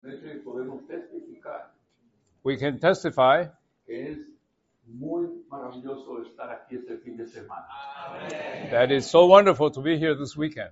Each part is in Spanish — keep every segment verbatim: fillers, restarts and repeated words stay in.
podemos testificar We can testify que es muy maravilloso estar aquí este fin de semana. that it's so wonderful to be here this weekend.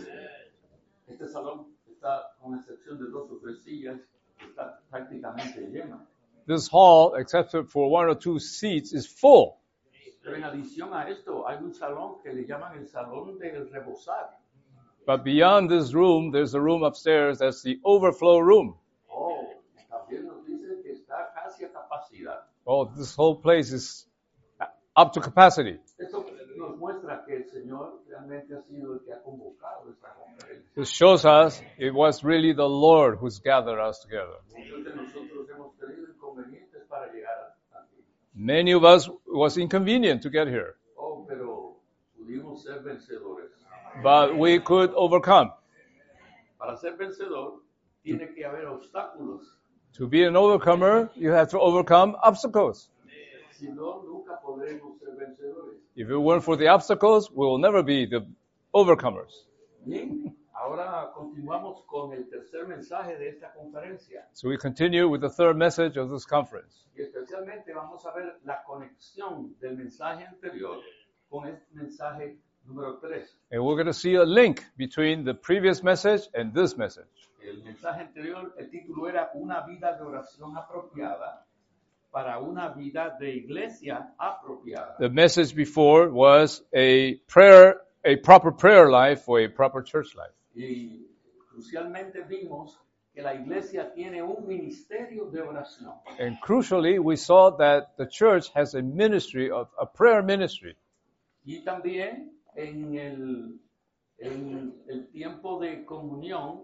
Este salón está, con excepción de dos o tres sillas, está prácticamente lleno. This hall, except for one or two seats, is full. Pero en adición a esto, hay un salón que le llaman el salón del rebosar. But beyond this room, there's a room upstairs that's the overflow room. Oh, también nos dice que está casi a capacidad. Oh, this whole place is up to capacity. Esto nos muestra que el Señor realmente ha sido el que ha convocado esta conferencia. This shows us it was really the Lord who's gathered us together. Muchos de nosotros hemos tenido inconvenientes para llegar aquí. Many of us, it was inconvenient to get here, Oh, pero pudimos ser vencedores. but we could overcome. Para ser vencedor, tiene que haber obstáculos. To be an overcomer, you have to overcome obstacles. Si no, nunca podremos ser vencedores. If it weren't for the obstacles, we will never be the overcomers. Bien, ahora continuamos con el tercer mensaje de esta conferencia. So we continue with the third message of this conference. Y especialmente vamos a ver la conexión del mensaje anterior con este mensaje número tres. And we're going to see a link between the previous message and this message. El mensaje anterior, el título era Una vida de oración apropiada para una vida de iglesia apropiada. The message before was a prayer, a proper prayer life for a proper church life. Y crucialmente vimos que la iglesia tiene un ministerio de oración. And crucially, we saw that the church has a ministry, of a prayer ministry. Y también en el, en el tiempo de comunión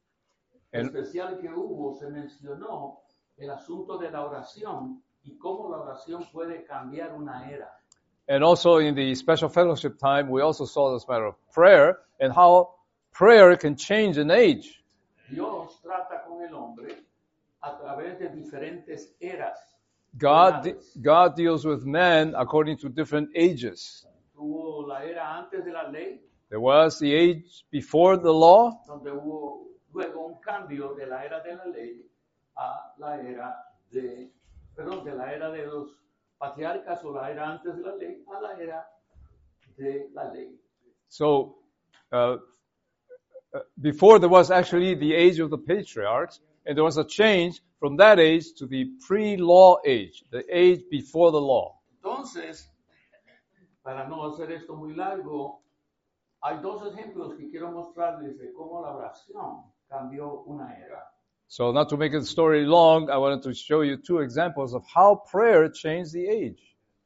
En- especial que hubo, se mencionó el asunto de la oración y cómo la oración puede cambiar una era. And also in the special fellowship time, we also saw this matter of prayer and how prayer can change an age. Dios trata con el hombre a través de diferentes eras. God, edades. God deals with men according to different ages. Tuvo la era antes de la ley, There was the age before the law, donde hubo luego un cambio de la era de la ley a la era de, perdón, de la era de los patriarcas o la era antes de la ley a la era de la ley. so uh, uh, before there was actually the age of the patriarchs, and there was a change from that age to the pre-law age, the age before the law. Entonces, para no hacer esto muy largo, hay dos ejemplos que quiero mostrarles de cómo la oración cambió una era. So not to make the story long, I wanted to show you two examples of how prayer changed the age.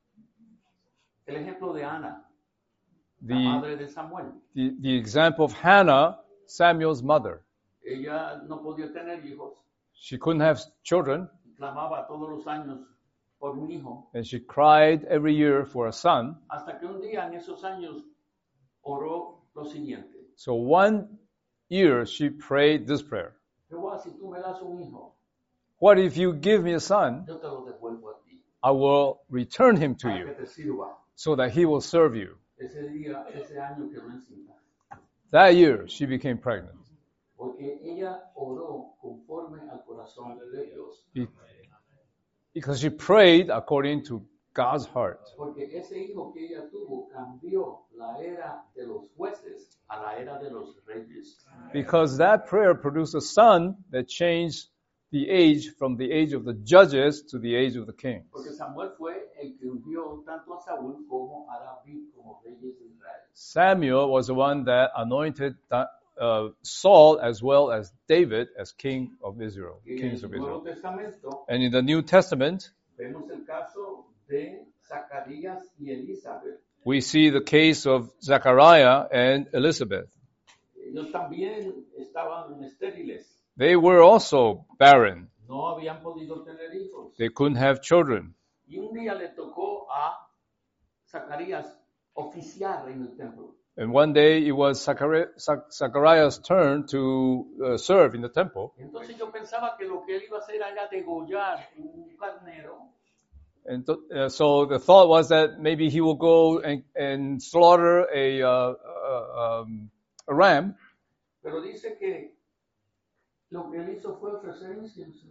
El ejemplo de Ana, la The, madre de Samuel. the, the example of Hannah, Samuel's mother. Ella no podía tener hijos, She couldn't have children, clamaba todos los años por un hijo, and she cried every year for a son. hasta que un día en esos años oró lo siguiente: So one year she prayed this prayer. Jehová, si tú me das un hijo, What if you give me a son? yo te lo devuelvo a ti, I will return him to para que you te sirva. so that he will serve you. Ese día, ese año quedó encinta, That year she became pregnant porque ella oró conforme al corazón de Dios. Be- because she prayed according to God's heart. Porque ese hijo que ella tuvo cambió la era de los jueces a la era de los reyes. Because that prayer produced a son that changed the age from the age of the judges to the age of the king. Porque Samuel fue el que ungió tanto a Saúl como a David como reyes de Israel. Samuel was the one that anointed uh, Saul as well as David as king of Israel, Y en kings el of Nuevo Israel. Testamento And in the New Testament, vemos el caso de Zacarías y Elizabeth. we see the case of Zechariah and Elizabeth. Ellos también estaban estériles, They were also barren. no habían podido tener hijos. They couldn't have children. Y un día le tocó a Zacarías oficiar en el templo. And one day it was Zachari- Zach- Zechariah's turn to uh, serve in the temple. Entonces yo pensaba que lo que él iba a hacer era degollar un carnero And th- uh, so the thought was that maybe he will go and, and slaughter a, uh, uh, um, a ram. Pero dice que lo que él hizo fue ofrecer incienso.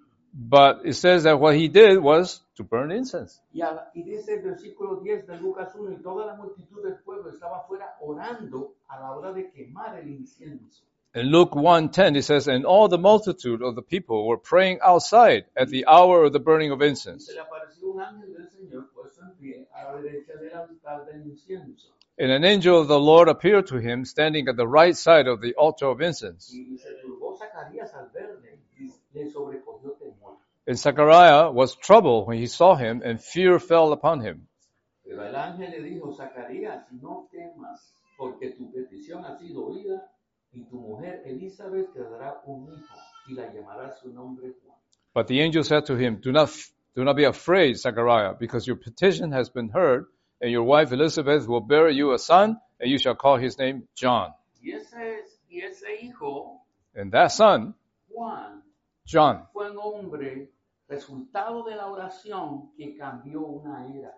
But it says that what he did was to burn incense. Y, a- y dice el versículo diez de Lucas uno, y toda la multitud del pueblo estaba afuera orando a la hora de quemar el incienso. In Luke one ten, it says, and all the multitude of the people were praying outside at the hour of the burning of Y incense. se le apareció un ángel del Señor puesto en pie a la derecha del altar del incienso. And an angel of the Lord appeared to him standing at the right side of the altar of incense. Y se turbó Zacarías al verle y le sobrecogió temor. And Zechariah was troubled when he saw him, and fear fell upon him. Pero el ángel le dijo, Zacarías, no temas, porque tu petición ha sido oída, y tu mujer Elizabeth te dará un hijo, y la llamarás su nombre Juan. But the angel said to him, Do not, do not be afraid, Zechariah, because your petition has been heard, and your wife Elizabeth will bear you a son, and you shall call his name John. Y ese, es- y ese hijo, And that son, Juan, John, fue un hombre, resultado de la oración que cambió una era.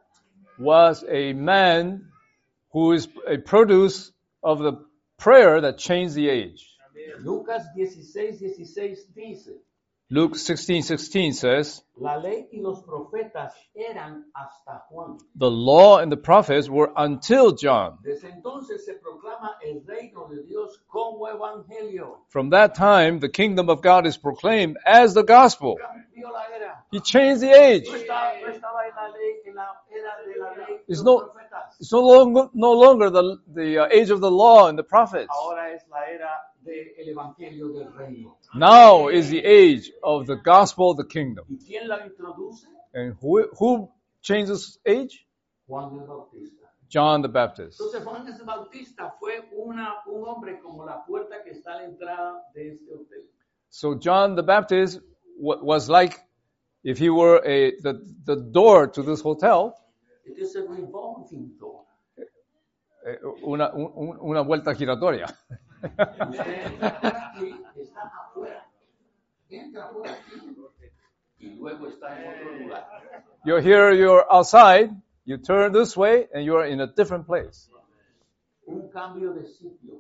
was a man who is a produce of the prayer that changed the age. Lucas dieciséis dieciséis dice, Luke sixteen sixteen says, la ley y los profetas eran hasta Juan. the law and the prophets were until John. Desde entonces se proclama el reino de Dios como evangelio. From that time, the kingdom of God is proclaimed as the gospel. Cambió la era. He changed the age. No estaba, no estaba en la ley, en la era de la ley y It's los no- profetas. It's no longer, no longer the, the uh, age of the law and the prophets. Ahora es la era del evangelio del reino. Now is the age of the gospel of the kingdom. ¿Y quién la introduce? And who, who changes age? Juan el Bautista. John the Baptist. Entonces Juan el Bautista fue una, un hombre como la puerta que está a la entrada de este hotel. So John the Baptist wa- was like if he were a the, the door to this hotel, It is a revolving door. eh, una, un- una vuelta giratoria. Usted entra por aquí, está afuera. Entra por aquí y luego está en otro lugar. You're here, you're outside, you turn this way, and you're in a different place. Un cambio de sitio,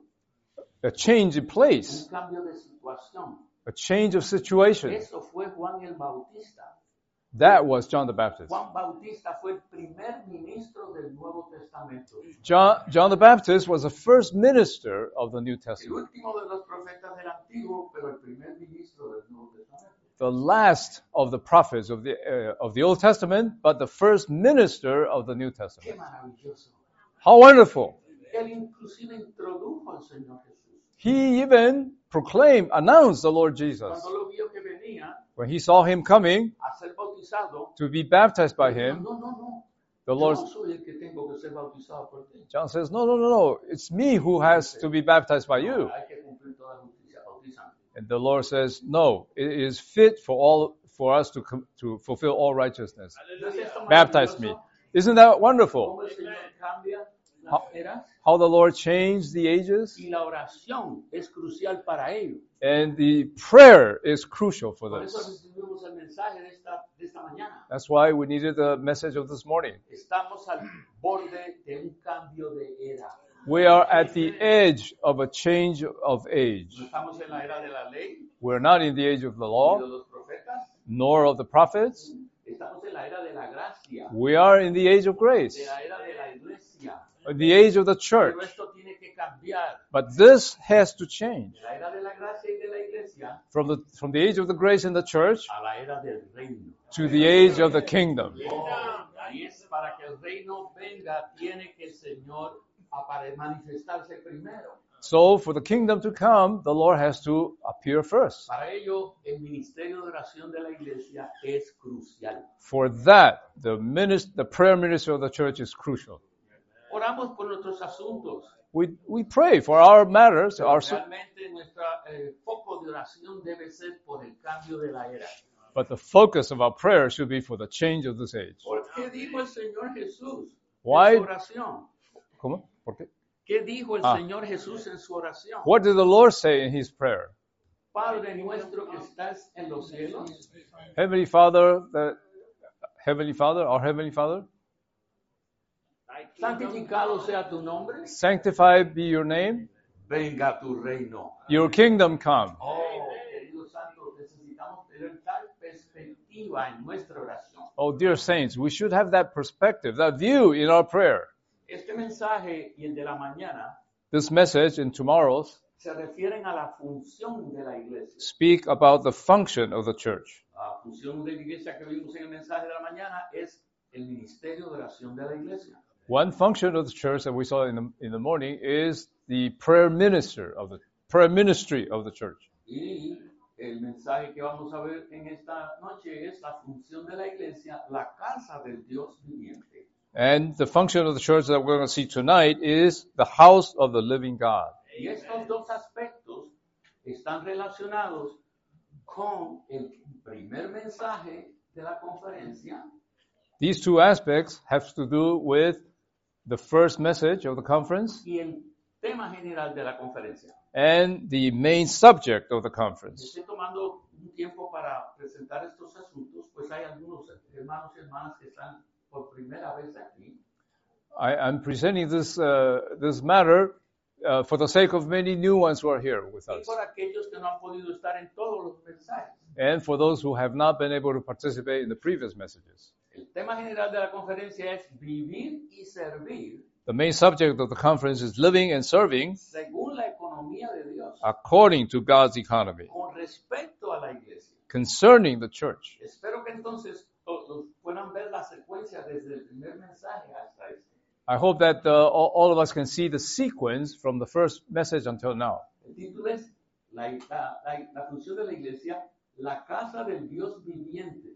A change in place, un cambio de situación. a change of situation. Eso fue Juan el Bautista. That was John the Baptist. Juan Bautista fue el primer ministro del Nuevo Testamento. John, John the Baptist was the first minister of the New El Testament, último de los profetas del Antiguo, pero el primer ministro del Nuevo Testamento. the last of the prophets of the, uh, of the Old Testament, but the first minister of the New Qué Testament. maravilloso. How wonderful! Él inclusive introdujo al Señor Jesús. He even proclaimed, announced the Lord Jesus. Cuando lo vio que venía When he saw him coming a ser bautizado, to be baptized by dijo, him, no, no, no. the Yo Lord, no soy el que tengo que ser bautizado por ti. John says, no, no, no, no, it's me who has to be baptized by you. Hay que cumplir toda justicia, bautizando. And the Lord says, no, it is fit for all, for us to, com- to fulfill all righteousness. ¿No es esto Baptize me. maravilloso? Isn't that wonderful? Cómo el Señor cambia How- las eras How the Lord changed the ages? y la oración es crucial para ello. And the prayer is crucial for Por eso this. recibimos el mensaje de esta, de esta mañana. That's why we needed the message of this morning. Estamos al borde de un cambio de era. We are at the edge of a change of age. No estamos en la era de la ley We're not in the age of the ni de law, los profetas. nor of the prophets. Estamos en la era de la gracia, We are in the age of grace, de la era de la iglesia. the age of the church. Pero esto tiene que cambiar. But this has to change De la era de la gracia y de la iglesia from the, from the age of the grace in the church a la era del reino. to the age of the kingdom. Oh, y es para que el reino venga, tiene que el Señor apare- manifestarse primero. So for the kingdom to come, the Lord has to appear first. Para ello, el ministerio de oración de la iglesia es crucial. For that, the, minis- the prayer ministry of the church is crucial. Oramos por nuestros asuntos. We, we pray for our matters, our, s- Realmente nuestro foco de oración debe ser por el cambio de la era. but the focus of our prayer should be for the change of this age. ¿Por qué dijo el Señor Jesús Why- en su oración? ¿Cómo? ¿Por qué? ¿Qué dijo el Ah. Señor Jesús en su oración? What did the Lord say in his prayer? Padre nuestro que estás en los cielos, Heavenly Father, the Heavenly Father, our Heavenly Father, santificado sea tu nombre, sanctified be your name, venga tu reino. your kingdom come. Oh, queridos tener tal perspectiva en nuestra oración. Oh, dear saints, we should have that perspective, that view in our prayer. Este mensaje y el de la mañana This message and tomorrow's se refieren a la función de la iglesia. speak about the function of the church. La función de la iglesia que vimos en el mensaje de la mañana es el ministerio de oración de la iglesia. One function of the church that we saw in the, in the morning is the prayer minister of the prayer ministry of the church. Y el mensaje que vamos a ver en esta noche es la función de la iglesia, la casa del Dios viviente. And the function of the church that we're going to see tonight is the house of the living God. Y estos dos aspectos están relacionados con el primer mensaje de la conferencia. These two aspects have to do with the first message of the conference Y el tema general de la conferencia. and the main subject of the conference. Estoy tomando un tiempo para presentar estos asuntos, pues hay algunos hermanos y hermanas que están por primera vez aquí. I, I'm presenting this uh, this matter uh, for the sake of many new ones who are here with Y us, por aquellos que no han podido estar en todos los mensajes. and for those who have not been able to participate in the previous messages. El tema general de la conferencia es vivir y servir The main subject of the conference is living and serving según la economía de Dios, according to God's economy, con respecto a la iglesia. concerning the church. Espero que entonces todos puedan ver la secuencia desde el primer mensaje hasta este. I hope that uh, all, all of us can see the sequence from the first message until now. El título es la, la, la, la función de la iglesia, la casa del Dios viviente,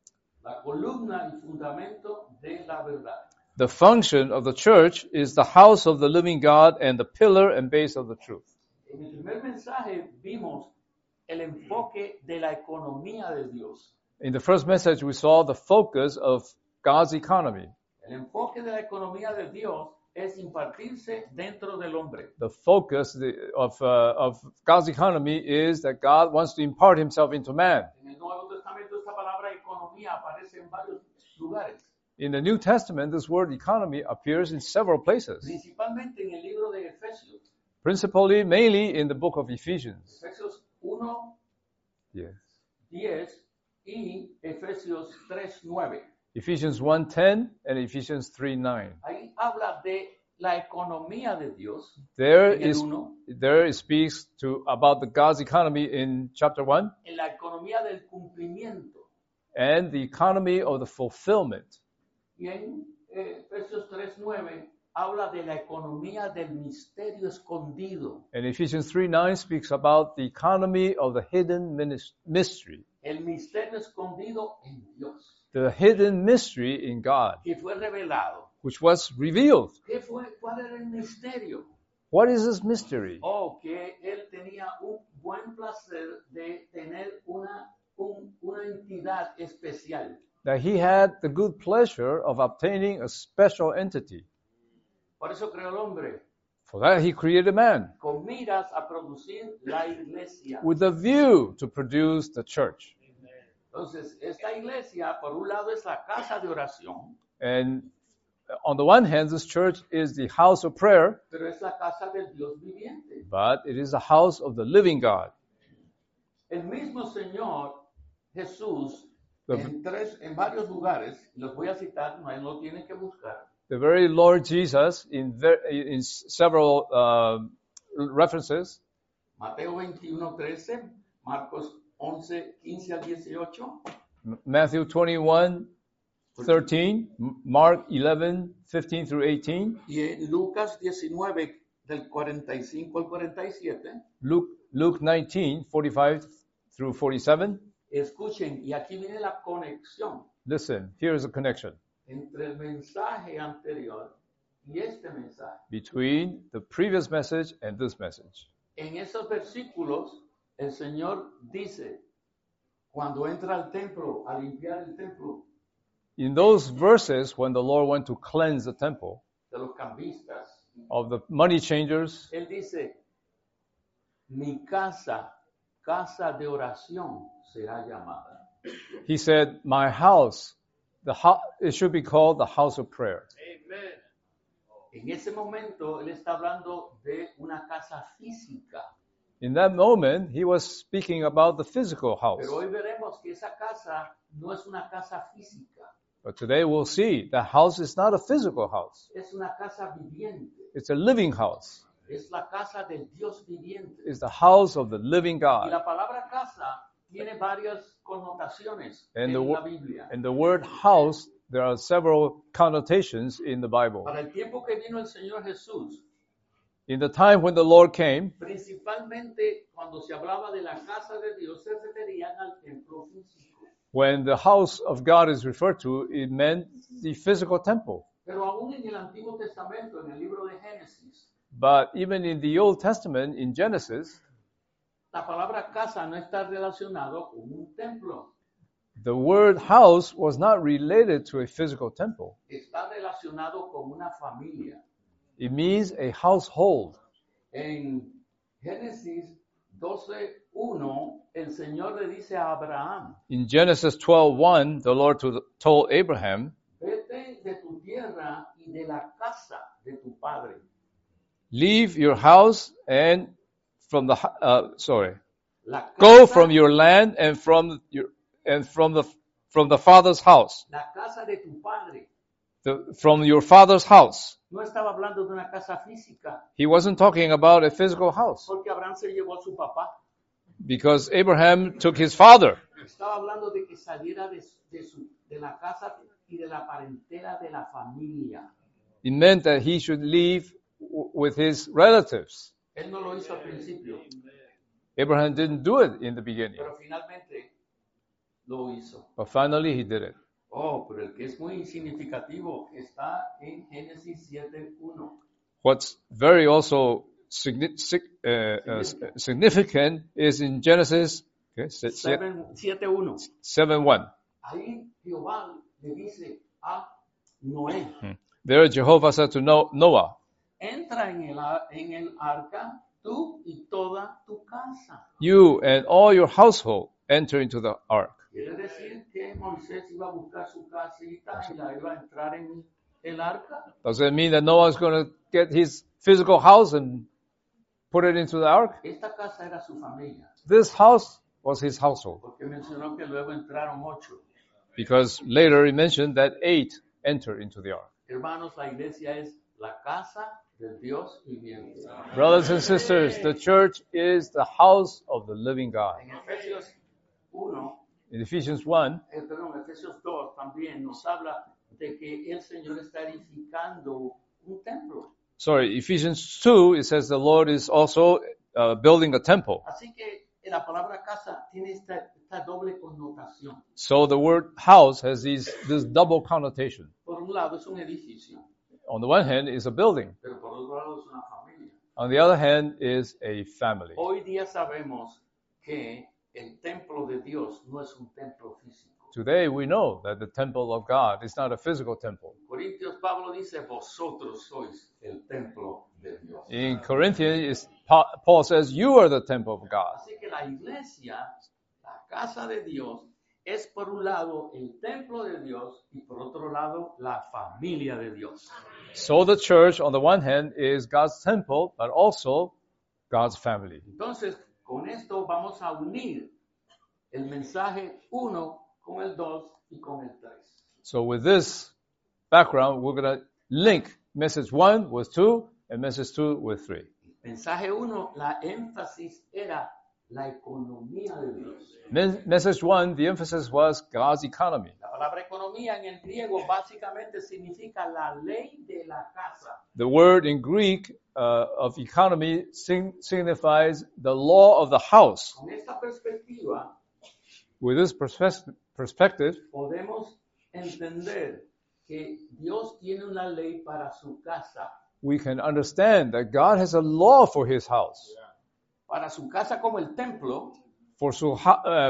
la columna y fundamento de la verdad. The function of the church is the house of the living God and the pillar and base of the truth. En el primer mensaje vimos el enfoque de la economía de Dios. In the first message, we saw the focus of God's economy. El enfoque de la economía de Dios es impartirse dentro del hombre. The focus the- of, uh, of God's economy is that God wants to impart himself into man. En el Nuevo Testamento esta palabra economía aparece en varios lugares, In the New Testament, this word economy appears in several places, principalmente en el libro de Efesios. principally, mainly in the book of Ephesians. Efesios uno, Yes. diez y Efesios tres, nueve. Ephesians one ten and Ephesians three nine. Ahí habla de la economía de Dios. There En el is uno, there it speaks to about the God's economy in chapter one en la economía del cumplimiento. and the economy of the fulfillment. Y en eh, Efesios tres, nueve habla de la economía del misterio escondido. And Ephesians three nine speaks about the economy of the hidden minis- mystery, El misterio escondido en Dios, the hidden mystery in God, que fue revelado. which was revealed. ¿Qué fue? ¿Cuál era el misterio? What is this mystery? Oh, que él tenía un buen placer de tener una, un- una entidad especial. That he had the good pleasure of obtaining a special entity. Por eso creó el hombre, For that he created man, con miras a producir la iglesia. with a view to produce the church. Entonces, esta iglesia, por un lado, es la casa de oración, And on the one hand, this church is the house of prayer, pero es la casa del Dios viviente. but it is the house of the living God. El mismo Señor Jesús, The- en, tres, en varios lugares, los voy a citar, no, no tienen que buscar, The very Lord Jesus, in, ver- in several uh, references, Mateo veintiuno, trece, Marcos once, quince al dieciocho, M- Matthew twenty-one, thirteen, M- Mark eleven, fifteen through eighteen, y en Lucas diecinueve, del cuarenta y cinco al cuarenta y siete. Luke, Luke nineteen, forty-five through forty-seven. Escuchen, y aquí viene la conexión Listen, here is a connection entre el mensaje anterior y este mensaje. between the previous message and this message. En esos versículos, el Señor dice, cuando entra al templo, a limpiar el templo In those verses, when the Lord went to cleanse the temple de los cambistas, of the money changers, Él dice, mi casa, casa de oración será llamada. he said, my house, the ho- it should be called the house of prayer. En ese momento, Él está hablando de una casa física. In that moment, he was speaking about the physical house. Pero hoy veremos que esa casa no es una casa física, But today we'll see the house is not a physical house. es una casa viviente, It's a living house. es la casa del Dios viviente. It's the house of the living Y God. la palabra casa tiene varias connotaciones And en the, la wo- Biblia. and the word house, there are several connotations in the Bible. Para el tiempo que vino el Señor Jesús, In the time when the Lord came, principalmente cuando se hablaba de la casa de Dios, se referían al templo físico. when the house of God is referred to, it meant the physical temple. Pero aún en el Antiguo Testamento, en el libro de Génesis, But even in the Old Testament, in Genesis, la palabra casa no está relacionado con un templo, the word house was not related to a physical temple. está relacionado con una familia. It means a household. En Génesis doce uno, el Señor le dice a Abraham, In Genesis twelve one, the Lord to- told Abraham, vete de tu tierra y de la casa de tu padre. leave your house and from the, hu- uh, sorry, La go casa, from your land and from your, and from the, from the father's house, la casa de tu padre. the, from your father's house. No estaba hablando de una casa física, He wasn't talking about a physical house porque Abraham se llevó a su papá. because Abraham took his father. Estaba hablando de que saliera de, de, su, de la casa y de la parentela de la familia. It meant that he should leave w- with his relatives. Él no lo hizo al principio, Abraham didn't do it in the beginning, pero finalmente lo hizo. but finally he did it. Oh, pero el que es muy significativo está en Génesis siete uno. What's very also signi- sig- uh, uh, s- significant is in Genesis okay, se- se- siete uno. seven one. Ahí Jehová le dice a Noé, There Jehovah said to No- Noah, entra en el, ar- en el arca tú y toda tu casa. you and all your household enter into the ark. Quiere decir que Moisés iba a buscar su casita y la iba a entrar en el arca. Does that mean that Noah is going to get his physical house and put it into the ark? Esta casa era su familia, This house was his household, porque mencionó que luego entraron ocho. because later he mentioned that eight entered into the ark. Hermanos, la iglesia es la casa del Dios viviente. Brothers and sisters, the church is the house of the living God. En Efesios uno, In Ephesians one, eh, perdón, Efesios dos también nos habla de que el Señor está edificando un templo. sorry, Ephesians two, it says the Lord is also uh, building a temple. Así que la palabra casa tiene esta, esta doble connotación. So the word house has these, this double connotation. Por un lado es un edificio, On the one hand is a building. pero por otro lado es una familia. On the other hand is a family. Hoy día sabemos que el templo de Dios no es un templo físico. Today we know that the temple of God is not a physical temple. Corintios Pablo dice, vosotros sois el templo de Dios. In Corinthians, is- Pa- Paul says, you are the temple of God. Así que la iglesia, la casa de Dios, es por un lado el templo de Dios y por otro lado la familia de Dios. So the church, on the one hand, is God's temple, but also God's family. Entonces, con esto vamos a unir el mensaje uno con el dos y con el tres. So with this background, we're going to link message one with two and message two with three. Mensaje uno, la énfasis era la economía de Dios. Men- Message one, the emphasis was God's economy. La palabra economía en el griego básicamente significa la ley de la casa. The word in Greek uh, of economy sing- signifies the law of the house. Con esta perspectiva With this perspe- perspective, podemos entender que Dios tiene una ley para su casa, we can understand that God has a law for his house. para su casa como el templo For, su, hou- uh,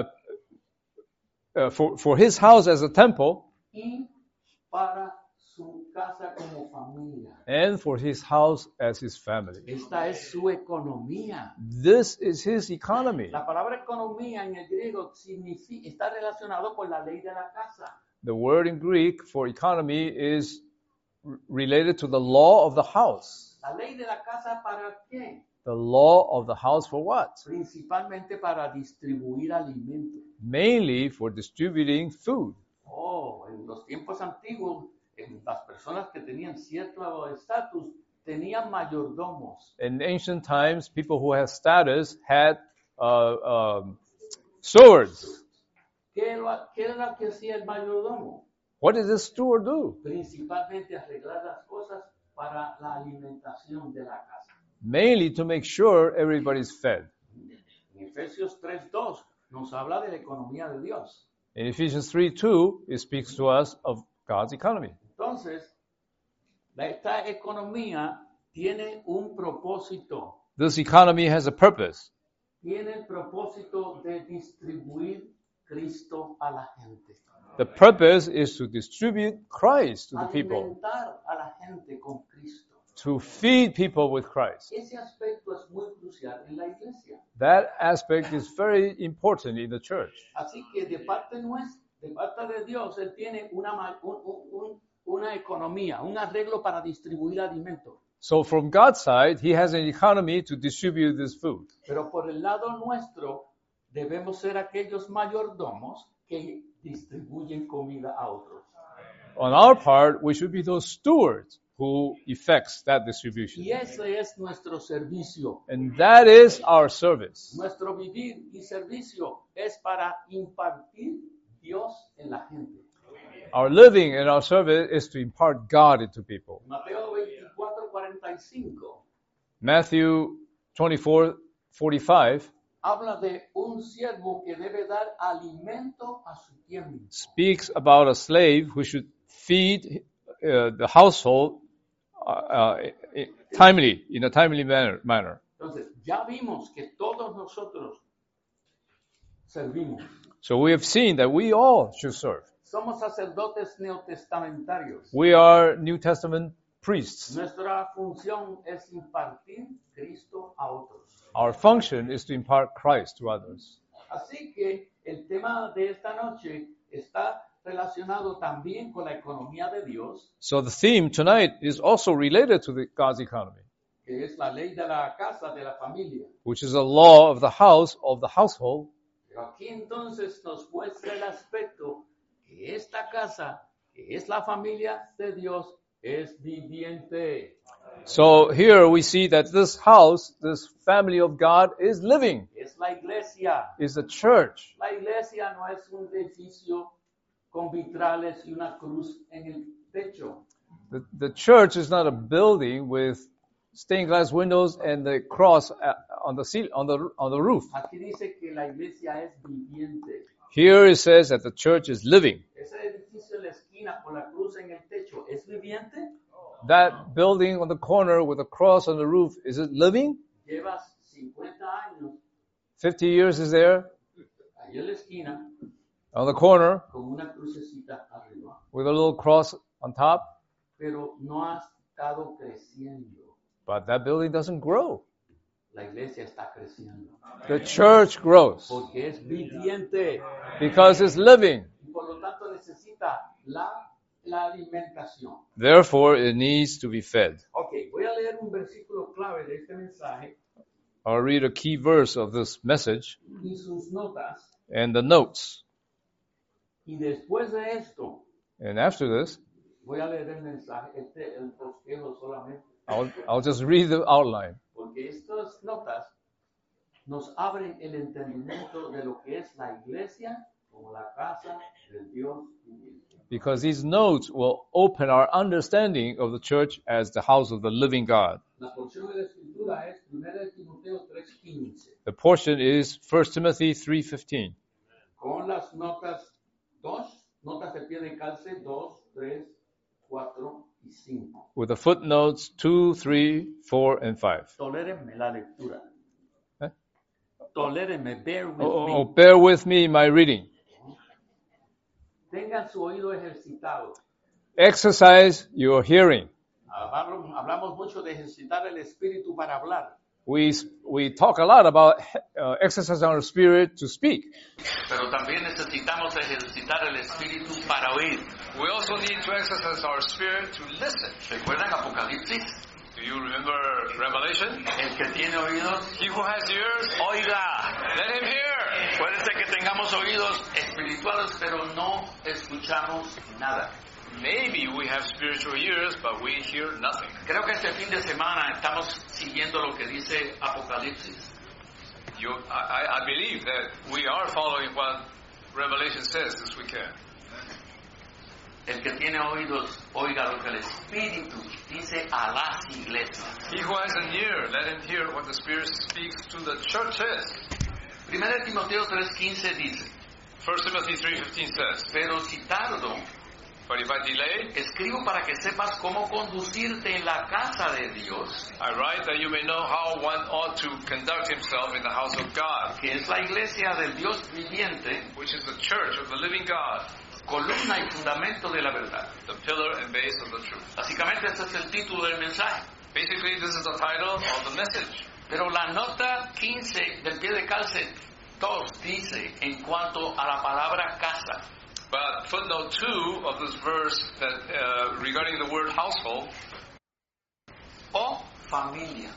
uh, for, for his house as a temple y para su casa como familia. and for his house as his family. Esta es su economía. This is his economy. La palabra economía en el griego significa, está relacionado con la ley de la casa. The word in Greek for economy is r- related to the law of the house. La ley de la casa, ¿para qué? The law of the house for what? Principalmente para distribuir alimentos. Mainly for distributing food. Oh, en los tiempos antiguos, en las personas que tenían cierto estatus tenían mayordomos. In ancient times, people who had status had uh, um, stewards. ¿Qué era, ¿Qué era lo que hacía el mayordomo? What did this steward do? Principalmente arreglar las cosas para la alimentación de la casa. Mainly to make sure everybody's fed. En Efesios tres dos nos habla de la economía de Dios. In Ephesians three two, it speaks to us of God's economy. Entonces, esta economía tiene un propósito. This economy has a purpose. Tiene el propósito de distribuir Cristo a la gente. The purpose is to distribute Christ to the people, Alimentar a la gente con Cristo. to feed people with Christ. Ese aspecto es muy crucial en la iglesia. That aspect is very important in the church. Así que de parte nuestra, de parte de Dios, Él tiene una, ma- un- un- un- una economía, un arreglo para distribuir alimentos. So from God's side, He has an economy to distribute this food. Pero por el lado nuestro, debemos ser aquellos mayordomos que distribuyen comida a otros. On our part, we should be those stewards who effects that distribution. Y ese es nuestro servicio. And that is our service. Nuestro vivir y servicio es para impartir Dios en la gente. Our living and our service is to impart God into people. Mateo veinticuatro cuarenta y cinco Matthew twenty-four forty-five habla de un siervo que debe dar alimento a su tiempo. speaks about a slave who should feed uh, the household uh, uh, timely, in a timely manner. manner. Entonces, ya vimos que todos nosotros servimos. So we have seen that we all should serve. Somos sacerdotes neotestamentarios. We are New Testament priests. Nuestra función es impartir Cristo a otros. Our function is to impart Christ to others. Así que el tema de esta noche está relacionado también con la economía de Dios, So the theme tonight is also related to the, God's economy, que es la ley de la casa, de la familia. which is a law of the house, of the household. Pero aquí entonces nos muestra el aspecto que esta casa, que es la familia de Dios, es viviente. So here we see that this house, this family of God is living, Es la iglesia. is a church. La iglesia no es un edificio con vitrales y una cruz en el techo. The, the church is not a building with stained glass windows and the cross uh, on the seal, on the on the roof. Aquí dice que la iglesia es viviente. Here it says that the church is living. Ese edificio en la esquina con la cruz en el techo, ¿es viviente? That building on the corner with a cross on the roof, is it living? Llevas cincuenta años fifty years is there ahí en la esquina on the corner con una crucecita arriba, with a little cross on top, pero no ha estado creciendo. but that building doesn't grow. La iglesia está creciendo The church grows porque es viviente because it's living. y por lo tanto necesita la, la alimentación. Therefore, it needs to be fed. Ok, voy a leer un versículo clave de este mensaje I'll read a key verse of this message y sus notas. and the notes. Y después de esto, And after this, voy a leer el mensaje, este, el bosquejo solamente, I'll, I'll just read the outline. porque estas notas nos abren el entendimiento de lo que es la iglesia como la casa del Dios viviente. Because these notes will open our understanding of the church as the house of the living God. La porción de la escritura es primera de Timoteo tres quince, The portion is First Timothy three fifteen, con las notas dos, notas de pie de calce dos, tres, cuatro y cinco. with the footnotes two, three, four, and five. Tolérenme la lectura. ¿Eh? Tolérenme, bear with Oh, me. oh, bear with me in my reading. Tengan su oído ejercitado. Exercise your hearing. Hablamos, hablamos mucho de ejercitar el espíritu para hablar, We, we talk a lot about uh, exercising our spirit to speak. pero también necesitamos ejercitar el espíritu para oír. We also need to exercise our spirit to listen. ¿Recuerdan Apocalipsis? Do you remember Revelation? El que tiene oídos, He who has ears, oiga. let him hear. Puede ser que tengamos oídos espirituales, pero no escuchamos nada. Maybe we have spiritual ears, but we hear nothing. Creo que este fin de semana estamos siguiendo lo que dice Apocalipsis. You, I, I believe that we are following what Revelation says this weekend. El que tiene oídos, oiga lo que el Espíritu dice a las iglesias. He who has an ear, let him hear what the Spirit speaks to the churches. Primera de Timoteo tres quince dice, First Timothy three fifteen says, pero si tardo, but if I delay, escribo para que sepas cómo conducirte en la casa de Dios, I write that you may know how one ought to conduct himself in the house of God, que es la iglesia del Dios viviente, which is the church of the living God, columna y fundamento de la verdad. the pillar and base of the truth. Básicamente este es el título del mensaje. Basically, this is the title of the message. Pero la nota quince del pie de calce dos dice en cuanto a la palabra casa, But footnote two of this verse that uh, regarding the word household o familia.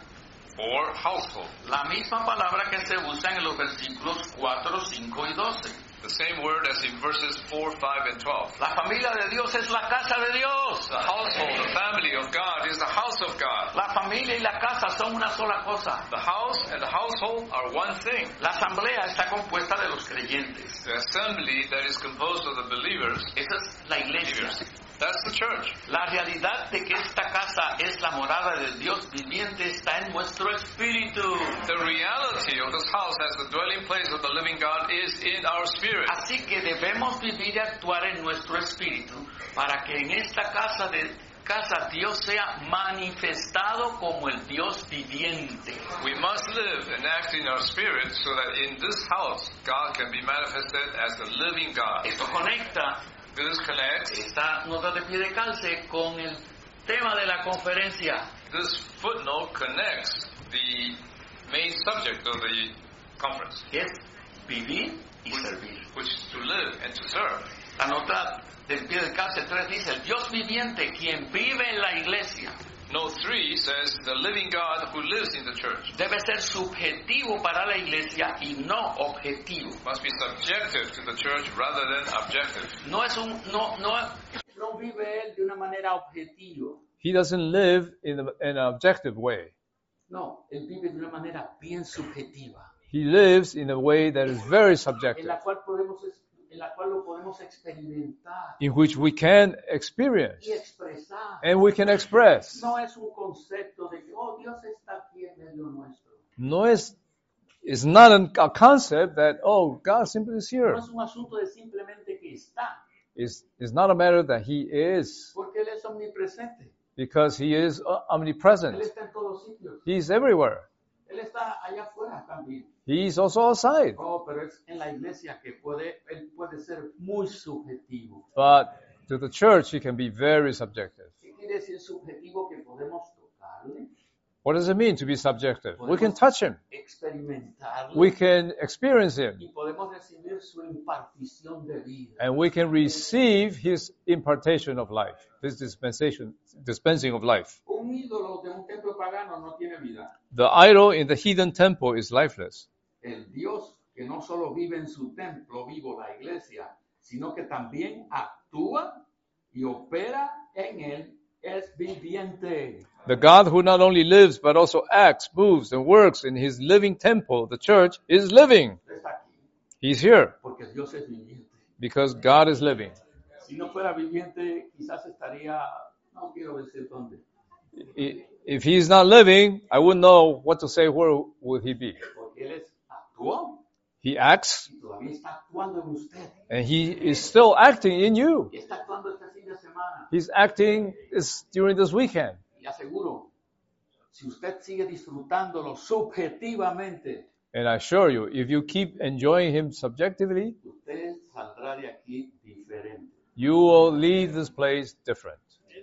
or household, La misma palabra que se usa en los versículos cuatro, cinco y doce. the same word as in verses four, five, and twelve. La familia de Dios es la casa de Dios. The household, the family of God is the house of God. La familia y la casa son una sola cosa. The house and the household are one thing. La asamblea está compuesta de los creyentes. The assembly that is composed of the believers, Esa es la iglesia. believers, that's the church. La realidad de que esta casa es la morada del Dios viviente está en nuestro espíritu. The reality of this house as the dwelling place of the living God is in our spirit. Así que debemos vivir y actuar en nuestro espíritu para que en esta casa de casa Dios sea manifestado como el Dios viviente. We must live and act in our spirit so that in this house God can be manifested as the living God. Esto conecta This connects, esta nota de pie de calce con el tema de la conferencia. this footnote connects the main subject of the conference, Que es vivir y servir. which is to live and to serve. La nota del pie del calce tres dice, el Dios viviente, quien vive en la iglesia, Note three says, the living God who lives in the church debe ser subjetivo para la iglesia y no objetivo. must be subjective to the church rather than objective. No es un, no, no, no vive él de una manera objetiva. He doesn't live in, a, in an objective way. No, él vive de una manera bien subjetiva, He lives in a way that is very en subjective, la cual podemos, en la cual lo podemos experimentar in which we can experience y expresar. and we can express. No es un concepto de que, oh, Dios está aquí en medio nuestro. No es, it's not an, a concept that, oh, God simply is here. No es un asunto de simplemente que está, It's, it's not a matter that He is, porque él es omnipresente. because He is uh, Él omnipresent. está en todos sitios. He's everywhere. Él está allá afuera también. He's also outside. Oh, pero es en la iglesia que puede, él puede ser muy subjetivo. But to the church, He can be very subjective. ¿Qué quiere decir subjetivo? Que podemos tocarle, What does it mean to be subjective? We can touch Him. experimentarle, We can experience Him. y podemos recibir su impartición de vida. And we can receive His impartation of life, His dispensation, dispensing of life. Un ídolo de un templo pagano no tiene vida. The idol in the heathen temple is lifeless. El Dios que no solo vive en su templo vivo, la iglesia, sino que también actúa y opera en él, es viviente. The God who not only lives but also acts, moves, and works in His living temple, the church, is living. Está aquí, He's here porque Dios es viviente. because God is living. Si no fuera viviente, quizás estaría, no quiero decir dónde, I- If He's not living, I wouldn't know what to say. Where would He be? porque Él es, actuó He acts, y todavía está actuando en usted. and He is still acting in you. Y está actuando este fin de semana. He's acting is during this weekend. Y aseguro, si usted sigue disfrutándolo subjetivamente, And I assure you, if you keep enjoying Him subjectively, usted saldrá de aquí diferente. you will leave this place different.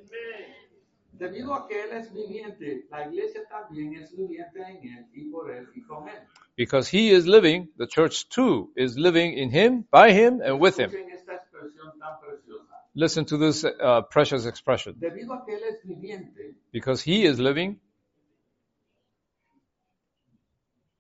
Debido a que Él es viviente, la iglesia también es viviente en Él y por Él y con Él. Because He is living, the church too is living in Him, by Him, and with Him. Escuchen esta expresión tan preciosa. Listen to this uh, precious expression. Debido a que Él es viviente, Because He is living,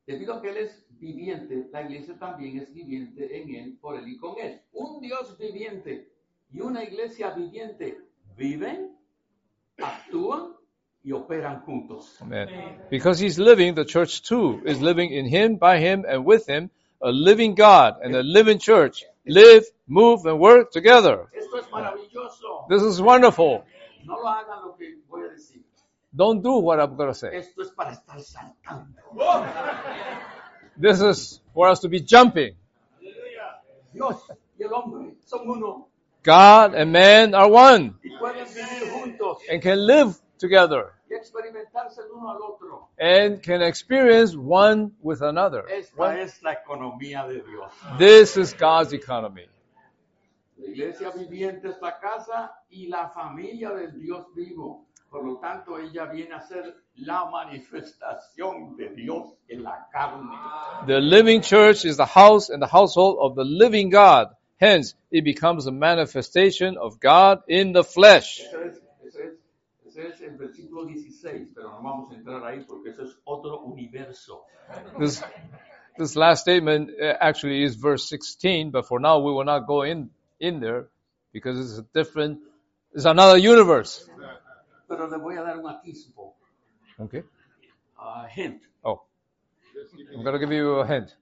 Debido a que Él es viviente, la iglesia también es viviente en Él, por Él y con Él. Un Dios viviente y una iglesia viviente viven, actúan y operan juntos. Amen. Because he's living, the church too is living in him, by him, and with him. A living God and a living church live, move, and work together. Esto es maravilloso. This is wonderful. No lo hagan lo que voy a decir. Don't do what I'm going to say. Esto es para estar saltando. This is for us to be jumping. Dios y el hombre son uno God and man are one y pueden vivir juntos and can live together y experimentarse el uno al otro. and can experience one with another. Esta One- es la economía de Dios. This is God's economy. La iglesia viviente es la casa y la familia del Dios vivo. Por lo tanto, ella viene a ser la manifestación de Dios en la carne. The living church is the house and the household of the living God. Hence, it becomes a manifestation of God in the flesh. Ese es, ese es, ese es el versículo dieciséis, pero no vamos a entrar ahí porque eso es otro universo. This, this last statement uh, actually is verse sixteen, but for now we will not go in, in there because it's a different, it's another universe. Pero le voy a dar un atisbo, Okay. a hint. Oh, I'm going to give you a hint.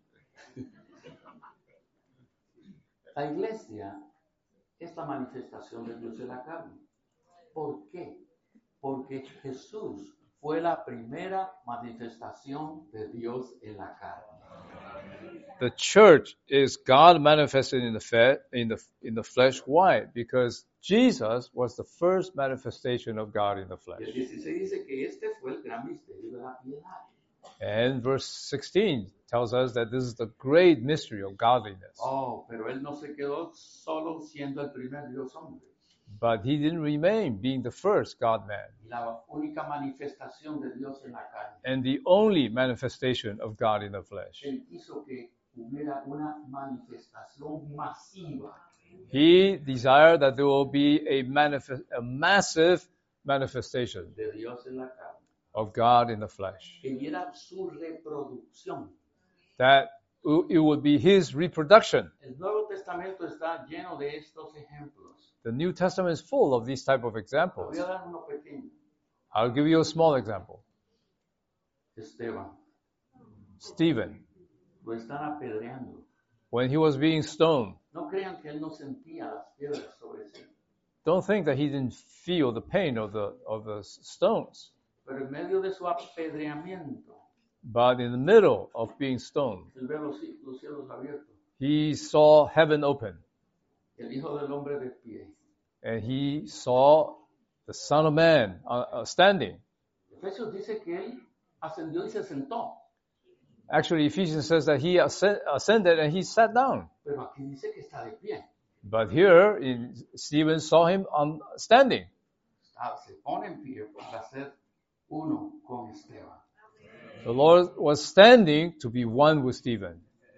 La iglesia es la manifestación de Dios en la carne. ¿Por qué? Porque Jesús fue la primera manifestación de Dios en la carne. The church is God manifested in the fe- in the in the flesh. Why? Because Jesus was the first manifestation of God in the Y flesh. el dieciséis dice que este fue el gran misterio de la piedad. And verse sixteen tells us that this is the great mystery of godliness. Oh, pero él no se quedó solo siendo el primer Dios hombre. But he didn't remain being the first God man Y la única manifestación de Dios en la carne. and the only manifestation of God in the flesh. Él quiso que hubiera una manifestación masiva He desired that there will be a manifest, a massive manifestation de Dios en la carne. of God in the flesh. Que diera su reproducción. That it would be his reproduction. El Nuevo Testamento está lleno de estos ejemplos. The New Testament is full of these type of Voy examples. a dar uno pequeño. I'll give you a small example. Esteban, Stephen, lo están apedreando. when he was being stoned, No crean que él no sentía las piedras sobre sí. don't think that he didn't feel the pain of the of the stones. Pero en medio de su apedreamiento, But in the middle of being stoned, él ve los, los cielos abiertos. he saw heaven open, El Hijo del Hombre de pie. and he saw the Son of Man uh, uh, standing. Efesios dice que él ascendió y se sentó. Actually, Ephesians says that he ascend, ascended and he sat down. Pero aquí dice que está de pie. But here, in, Stephen saw him on standing. Está, se pone en pie para ser uno con Esteban. The Lord was standing to be one with Stephen.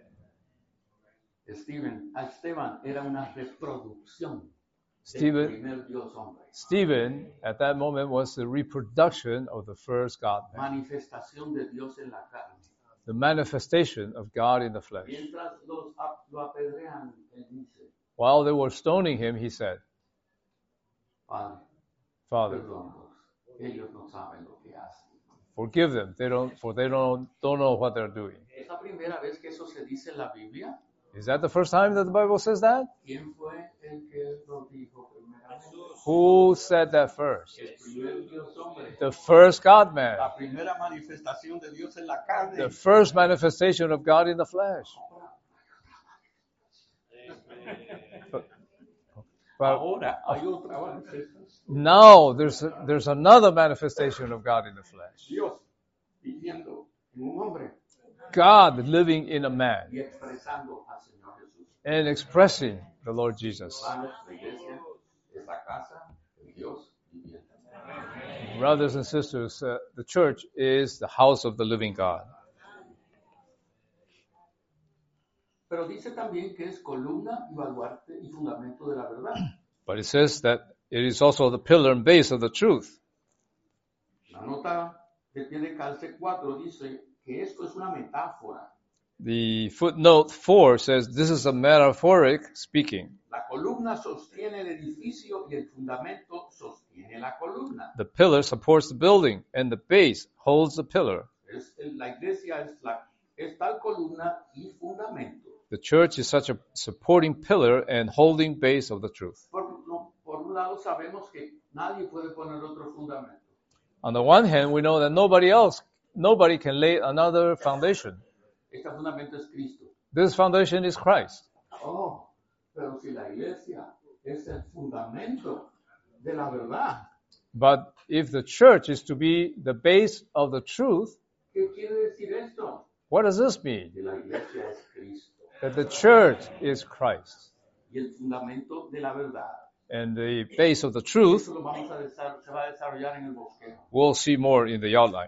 Esteban, a Esteban era una reproducción del Stephen, primer Dios hombre. Stephen, at that moment, was the reproduction of the first God man, Manifestación de Dios en la carne. the manifestation of God in the flesh. Mientras los, ap- lo apedrean, él dice, While they were stoning him, he said, Padre, Father, perdónalos, ellos no saben lo que hacen. forgive them, they don't, for they don't, don't know what they're doing. ¿Es la primera vez que eso se dice en la Biblia? Is that the first time that the Bible says that? ¿Quién fue el que lo dijo primeramente? Who said that first? El primer Dios hombre. The first God man. La primera manifestación de Dios en la carne. The first manifestation of God in the flesh. But, but Ahora hay otra manifestación. now there's a, there's another manifestation of God in the flesh. Dios viviendo en un hombre God living in a man y expresando al Señor Jesús. and expressing the Lord Jesus. Hermanos, la iglesia es la casa de Dios viviente. Brothers and sisters, uh, the church is the house of the living God. Pero dice también que es columna y baluarte y fundamento de la verdad. But it says that it is also the pillar and base of the truth. La nota de pie de calce cuatro dice que esto es una metáfora. The footnote four says this is a metaphoric speaking. La columna sostiene el edificio y el fundamento sostiene la columna. The pillar supports the building, and the base holds the pillar. Es, la iglesia es, la, es tal columna y fundamento. The church is such a supporting pillar and holding base of the truth. Por, no, por un lado sabemos que nadie puede poner otro fundamento. On the one hand, we know that nobody else, nobody can lay another foundation. Este fundamento es Cristo. This foundation is Christ. Oh, pero si la iglesia es el fundamento de la verdad, But if the church is to be the base of the truth, ¿qué quiere decir esto? what does this mean? Que la iglesia es Cristo. That the church is Christ. Y el fundamento de la verdad. And the base of the truth, Eso lo vamos a desarrollar, se va a desarrollar en el bosquejo. we'll see more in the outline.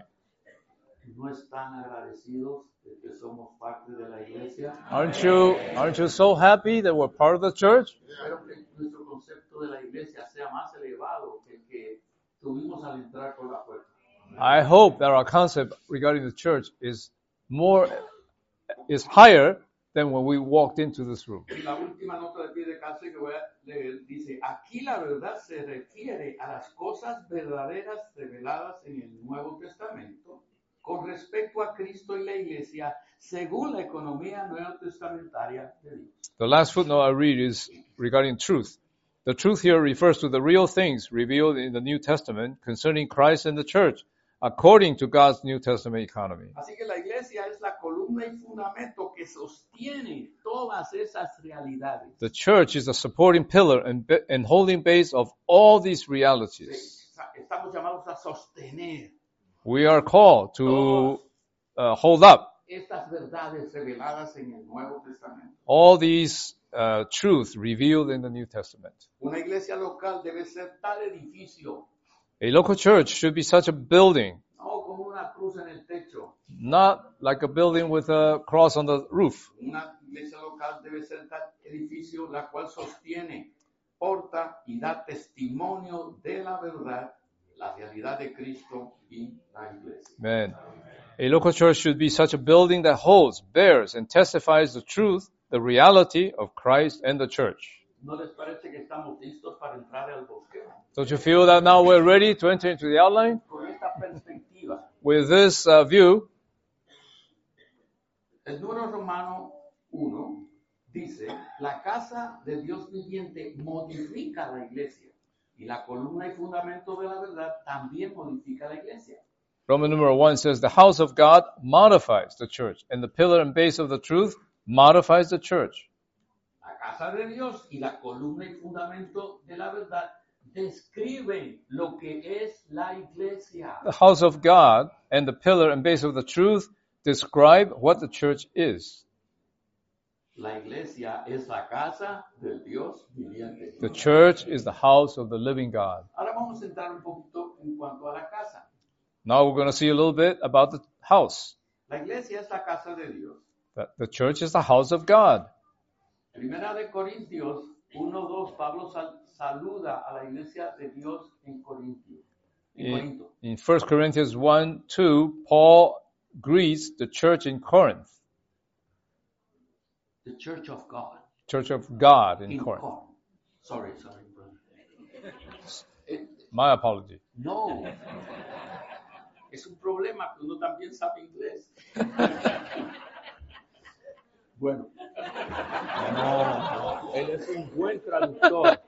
¿No están agradecidos de que somos parte de la iglesia? Aren't you, aren't you so happy that we're part of the church? Espero que nuestro concepto de la iglesia sea más elevado que el que tuvimos al entrar por la puerta. I hope that our concept regarding the church is more, is higher than when we walked into this room. Y la última nota de pie de cárcel que voy a leer dice, aquí la verdad se refiere a las cosas verdaderas reveladas en el Nuevo Testamento con respecto a Cristo y la iglesia según la economía neotestamentaria de Dios. The last footnote I read is regarding truth. The truth here refers to the real things revealed in the New Testament concerning Christ and the church, according to God's New Testament economy. Así que la iglesia es la columna y fundamento que sostiene todas esas realidades. The church is a supporting pillar and, and holding base of all these realities. Estamos llamados a sostener We are called to uh, hold up estas verdades reveladas en el Nuevo Testamento. all these uh, truths revealed in the New Testament. Una iglesia local debe ser tal edificio, A local church should be such a building, no como una cruz en el techo. not like a building with a cross on the roof. Una iglesia local debe ser tal edificio la cual sostiene, porta y da testimonio de la verdad, la realidad de Cristo y la iglesia. Amen. A local church should be such a building that holds, bears, and testifies the truth, the reality of Christ and the church. ¿No les parece que estamos listos para entrar al bosquejo? Don't you feel that now we're ready to enter into the outline? Con esta perspectiva, With this uh, view, el número romano uno dice, la casa de Dios viviente modifica la iglesia y la columna y fundamento de la verdad también modifica la iglesia. Roman numeral one says, the house of God modifies the church, and the pillar and base of the truth modifies the church. La casa de Dios y la columna y fundamento de la verdad describen lo que es la iglesia. The house of God and the pillar and base of the truth describe what the church is. La iglesia es la casa del Dios viviente. The church is the house of the living God. Ahora vamos a entrar un poquito en cuanto a la casa. Now we're going to see a little bit about the house. La iglesia es la casa de Dios. The, the church is the house of God. Primera de Corintios uno dos, Pablo sal, saluda a la iglesia de Dios en Corintio. En In, Corinto. in First Corinthians one, two, Paul greets the church in Corinth, The Church of God. church of God in In Corinth. Corinth. Sorry, sorry. brother. Eh, My apology. No. Es un problema que uno también sabe inglés. Bueno. No, él es un buen traductor.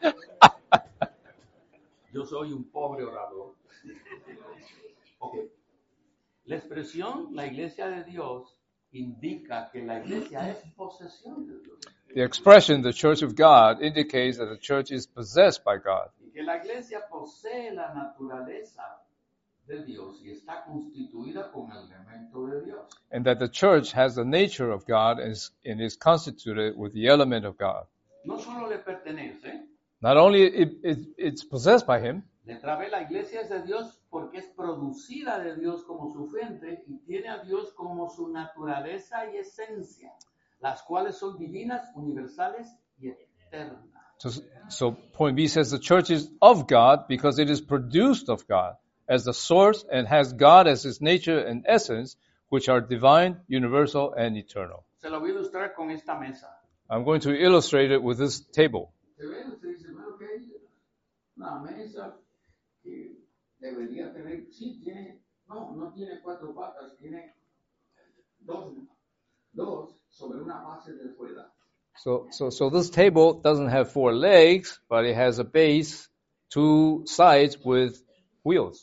Yo soy un pobre orador. Ok. La expresión la iglesia de Dios indica que la iglesia es posesión de Dios. The expression, the church of God, indicates that the church is possessed by God. Y que la iglesia posee la naturaleza de Dios y está constituida con el elemento de Dios. And that the church has the nature of God and is, and is constituted with the element of God. No solo le pertenece, Not only it, it, it's possessed by Him, letra B, la iglesia es de Dios porque es producida de Dios como su fuente y tiene a Dios como su naturaleza y esencia, las cuales son divinas, universales y eternas. so, so point B says the church is of God because it is produced of God as the source and has God as its nature and essence, which are divine, universal, and eternal. Se lo voy a ilustrar con esta mesa. I'm going to illustrate it with this table. Se ve, usted dice, bueno, ¿qué es? Una mesa que debería tener, sí tiene, no, no tiene cuatro patas, tiene dos, dos sobre una base de rueda. So, so, so this table doesn't have four legs, but it has a base, two sides with wheels.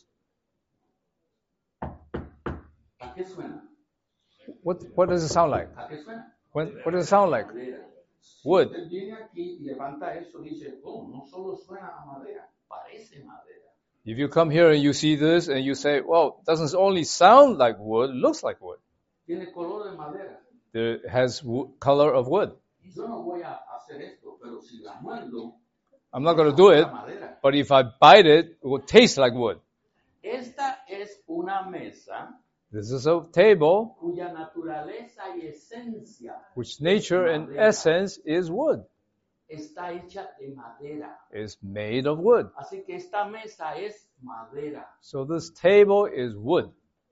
¿A qué suena? What, what does it sound like? ¿A qué suena? When, what does it sound like? Madera. Wood. Usted viene aquí y levanta eso y dice, oh, no solo suena a madera, parece madera. If you come here and you see this and you say, well, it doesn't only sound like wood, it looks like wood. Tiene color de madera. It has wo- color of wood. Yo no voy a hacer esto, pero si la muerdo, I'm not going to do it, madera. but if I bite it, it will taste like wood. Esta es una mesa This is a table cuya naturaleza y esencia which nature and essence is wood, está hecha de madera. is made of wood. Así que esta mesa es madera. So this table is wood.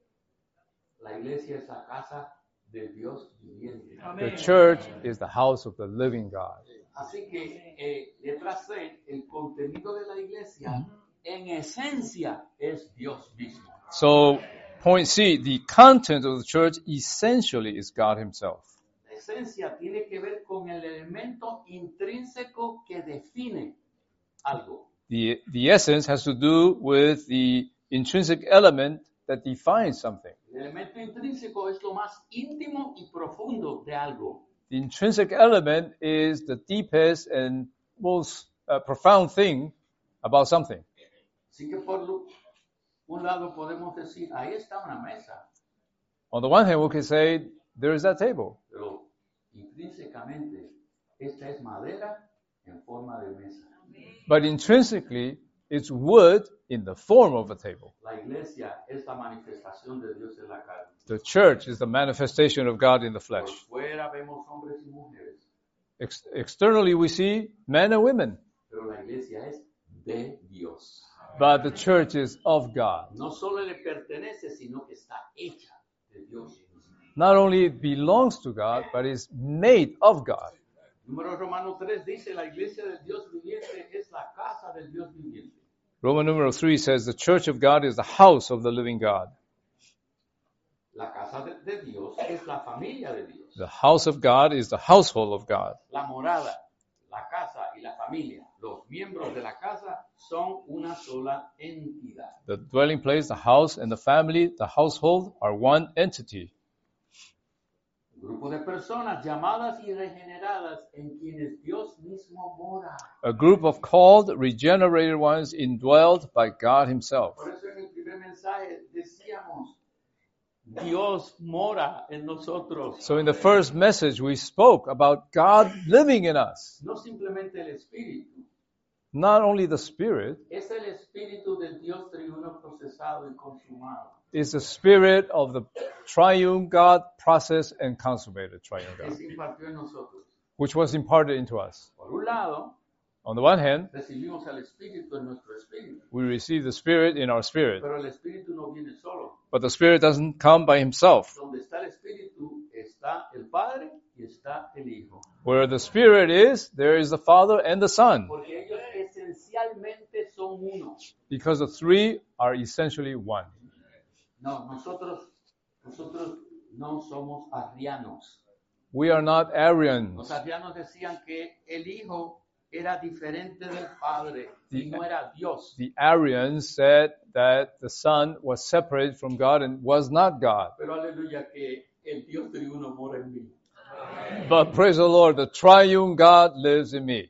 La iglesia es la casa de Dios viviente. The church is the house of the living God. Así que eh, letra C, el contenido de la iglesia en esencia es Dios mismo. So point C, the content of the church essentially is God himself. La esencia tiene que ver con el elemento intrínseco que define algo. The, the essence has to do with the intrinsic element that defines something. El elemento intrínseco es lo más íntimo y profundo de algo. The intrinsic element is the deepest and most uh, profound thing about something. Así que por lo- un lado podemos decir, ahí está una mesa, On the one hand, we can say, there is that table. pero intrínsecamente esta es madera en forma de mesa. But intrinsically, it's wood in the form of a table. La iglesia es la manifestación de Dios en la carne. The church is the manifestation of God in the Por flesh. fuera vemos hombres y mujeres, Ex- externally, we see men and women, pero la iglesia es de Dios. but the church is of God. No solo le pertenece, sino que está hecha de Dios. Not only it belongs to God, but is made of God. Número Romano tres dice, la iglesia del Dios viviente es la casa del Dios viviente. Roman numeral three says the church of God is the house of the living God. La casa de, de Dios es la familia de Dios. The house of God is the household of God. La morada, la casa y la familia, los miembros de la casa son una sola entidad. The dwelling place, the house, and the family, the household are one entity. Un grupo de personas llamadas y regeneradas en quienes Dios mismo mora. A group of called, regenerated ones indwelled by God himself. Por eso en el primer mensaje decíamos, Dios mora en nosotros. So in the first message, we spoke about God living in us. No simplemente el Espíritu, Not only the Spirit, es el Espíritu del Dios triuno procesado y consumado. it's the Spirit of the triune God, processed and consummated triune Que God, se impartió en nosotros. which was imparted into us. Por un lado, On the one hand, recibimos al Espíritu en nuestro espíritu, we receive the Spirit in our spirit, pero el Espíritu no viene solo. but the Spirit doesn't come by himself. Donde está el Espíritu está el Padre y está el Hijo. Where the Spirit is, there is the Father and the Son, Porque ellos esencialmente son uno. because the three are essentially one. No, nosotros, nosotros no somos arrianos. We are not Los Arians. arrianos decían que el Hijo era diferente del Padre y no era Dios. The Arians said that the Son was separated from God and was not God. Pero aleluya que el Dios triuno mora en mí. But praise the Lord, the triune God lives in me.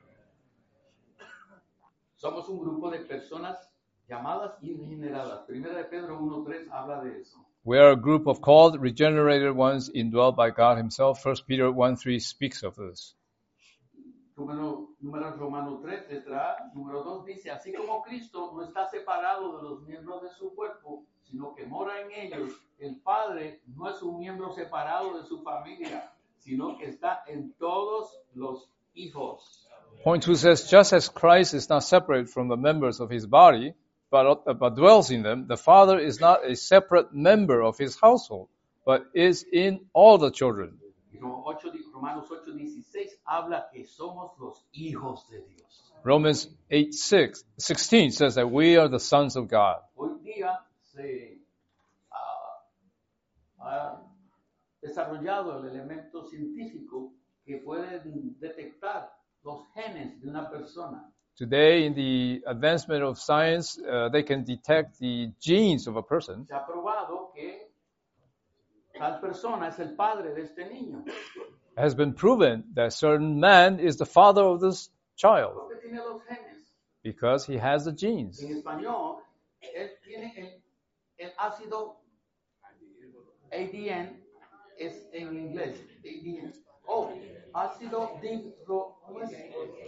Somos un grupo de personas llamadas y regeneradas. Primera de Pedro uno tres habla de eso. We are a group of called, regenerated ones indwelled by God himself. First Peter one three speaks of this. Número, número Romano tres, letra A. Número dos dice, así como Cristo no está separado de los miembros de su cuerpo, sino que mora en ellos, el Padre no es un miembro separado de su familia, sino que está en todos los hijos. Point two says, just as Christ is not separate from the members of his body, but, but dwells in them, the Father is not a separate member of his household, but is in all the children. Y Romanos ocho dieciséis habla que somos los hijos de Dios. Romans eight six, sixteen says that we are the sons of God. Hoy día se ha, ha desarrollado el elemento científico que puede detectar los genes de una persona. Today, in the advancement of science, uh, they can detect the genes of a person. Se ha probado que tal persona es el padre de este niño. It has been proven that certain man is the father of this child Porque tiene los genes. because he has the genes. En español, él tiene el, el ácido A D N, es en inglés, A D N. Oh, ácido dihidro... ¿cómo es?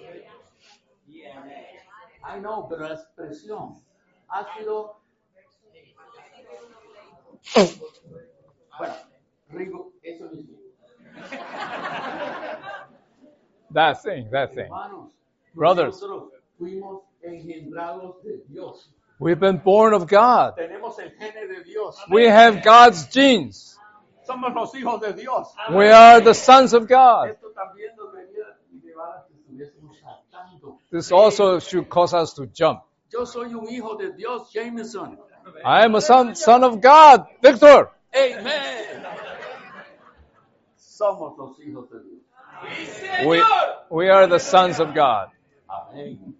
I know, pero la expresión. Ácido... Bueno, rigo, eso mismo. That thing, that thing. Hermanos, Brothers. nosotros fuimos engendrados de Dios. We've been born of God. Tenemos el gene de Dios. We have God's genes. Somos los hijos de Dios. We are the sons of God. Esto también nos debería llevar a que estuviésemos saltando. This also should cause us to jump. Yo soy un hijo de Dios, Jameson. I am a son, son of God, Victor. Amen. Somos los hijos de Dios. We, we are the sons of God. Amén.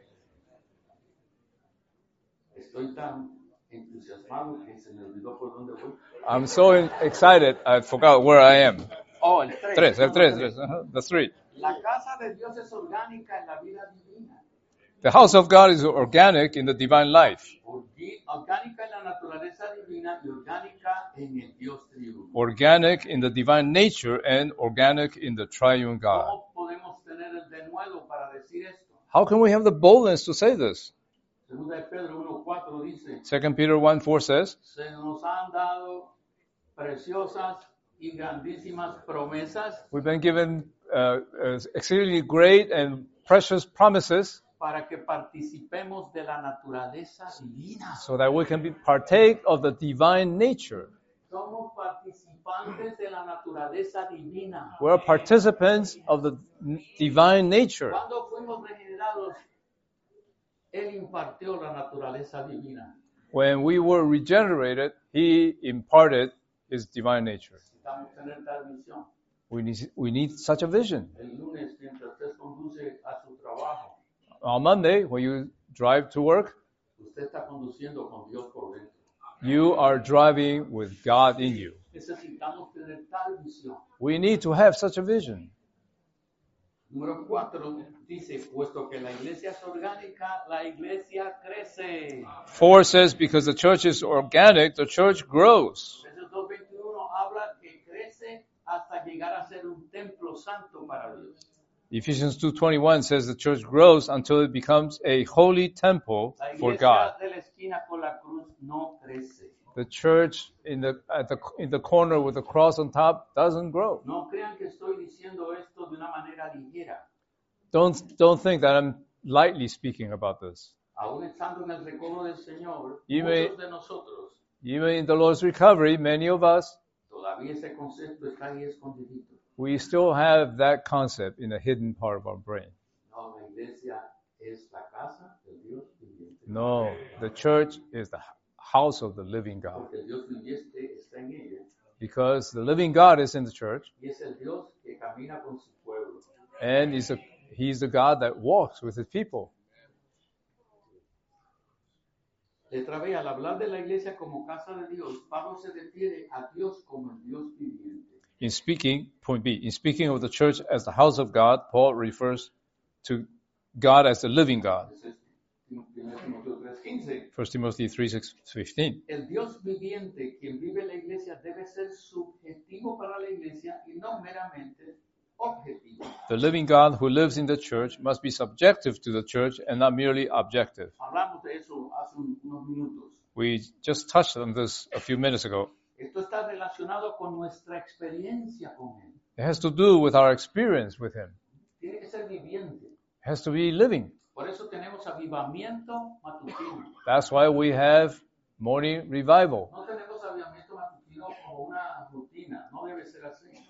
Estoy tan entusiasmado que se me olvidó por dónde voy. I'm so excited, I forgot where I am. Oh, el tres. Tres, el tres, tres, uh-huh, the three. La casa de Dios es orgánica en la vida divina. The house of God is organic in the divine life, Orgi- Orgánica en la naturaleza divina y orgánica en el Dios triuno. organic in the divine nature, and organic in the triune God. ¿Cómo podemos tener el denuedo para decir esto? How can we have the boldness to say this? Segunda de Pedro uno cuatro dice, Second Peter one four says, se nos han dado preciosas y grandísimas promesas we've been given uh, uh, exceedingly great and precious promises para que participemos de la naturaleza divina. so that we can be partake of the divine nature. Somos participantes de la naturaleza divina. We're participants of the divine nature. Cuando fuimos regenerados, Él impartió la naturaleza divina. When we were regenerated, He imparted His divine nature. Necesitamos tener tal visión. We need, we need such a vision. El lunes, mientras usted conduce a su trabajo, On Monday, when you drive to work, usted está conduciendo con Dios por dentro. you are driving with God in you. Necesitamos tener tal visión. We need to have such a vision. Número cuatro dice, puesto que la iglesia es orgánica, la iglesia crece. Four says, because the church is organic, the church grows. Efesios dos veintiuno habla que crece hasta llegar a ser un templo santo para Dios. Ephesians two twenty-one says the church grows until it becomes a holy temple La for iglesia God. de la esquina con la cruz no crece. The church in the at the in the corner with the cross on top doesn't grow. No crean que estoy diciendo esto de una manera ligera. Don't don't think that I'm lightly speaking about this. Aún estando en el recono del Señor, Y me- muchos de nosotros, Even in the Lord's recovery, many of us, todavía ese concepto está ahí escondidito. we still have that concept in a hidden part of our brain. No, la iglesia es la casa del Dios viviente. No, the church is the house of the living God. Porque el Dios viviente está en ella Because the living God is in the church, y es el Dios que camina con su pueblo. and he's, a, he's the God that walks with his people. Letra B, al hablar de la iglesia como casa de Dios, Pablo se refiere a Dios como el Dios viviente. In speaking, point B, in speaking of the church as the house of God, Paul refers to God as the living God. Ese es primero Timoteo tres quince. First Timothy three six fifteen. El Dios viviente, quien vive en la iglesia, debe ser subjetivo para la iglesia y no meramente objetivo. The living God who lives in the church must be subjective to the church and not merely objective. Hablamos de eso hace un- unos minutos. We just touched on this a few minutes ago. Esto está relacionado con nuestra experiencia con Él. It has to do with our experience with him. Tiene que ser viviente. It has to be living. Por eso tenemos avivamiento matutino. That's why we have morning revival. No tenemos avivamiento matutino como una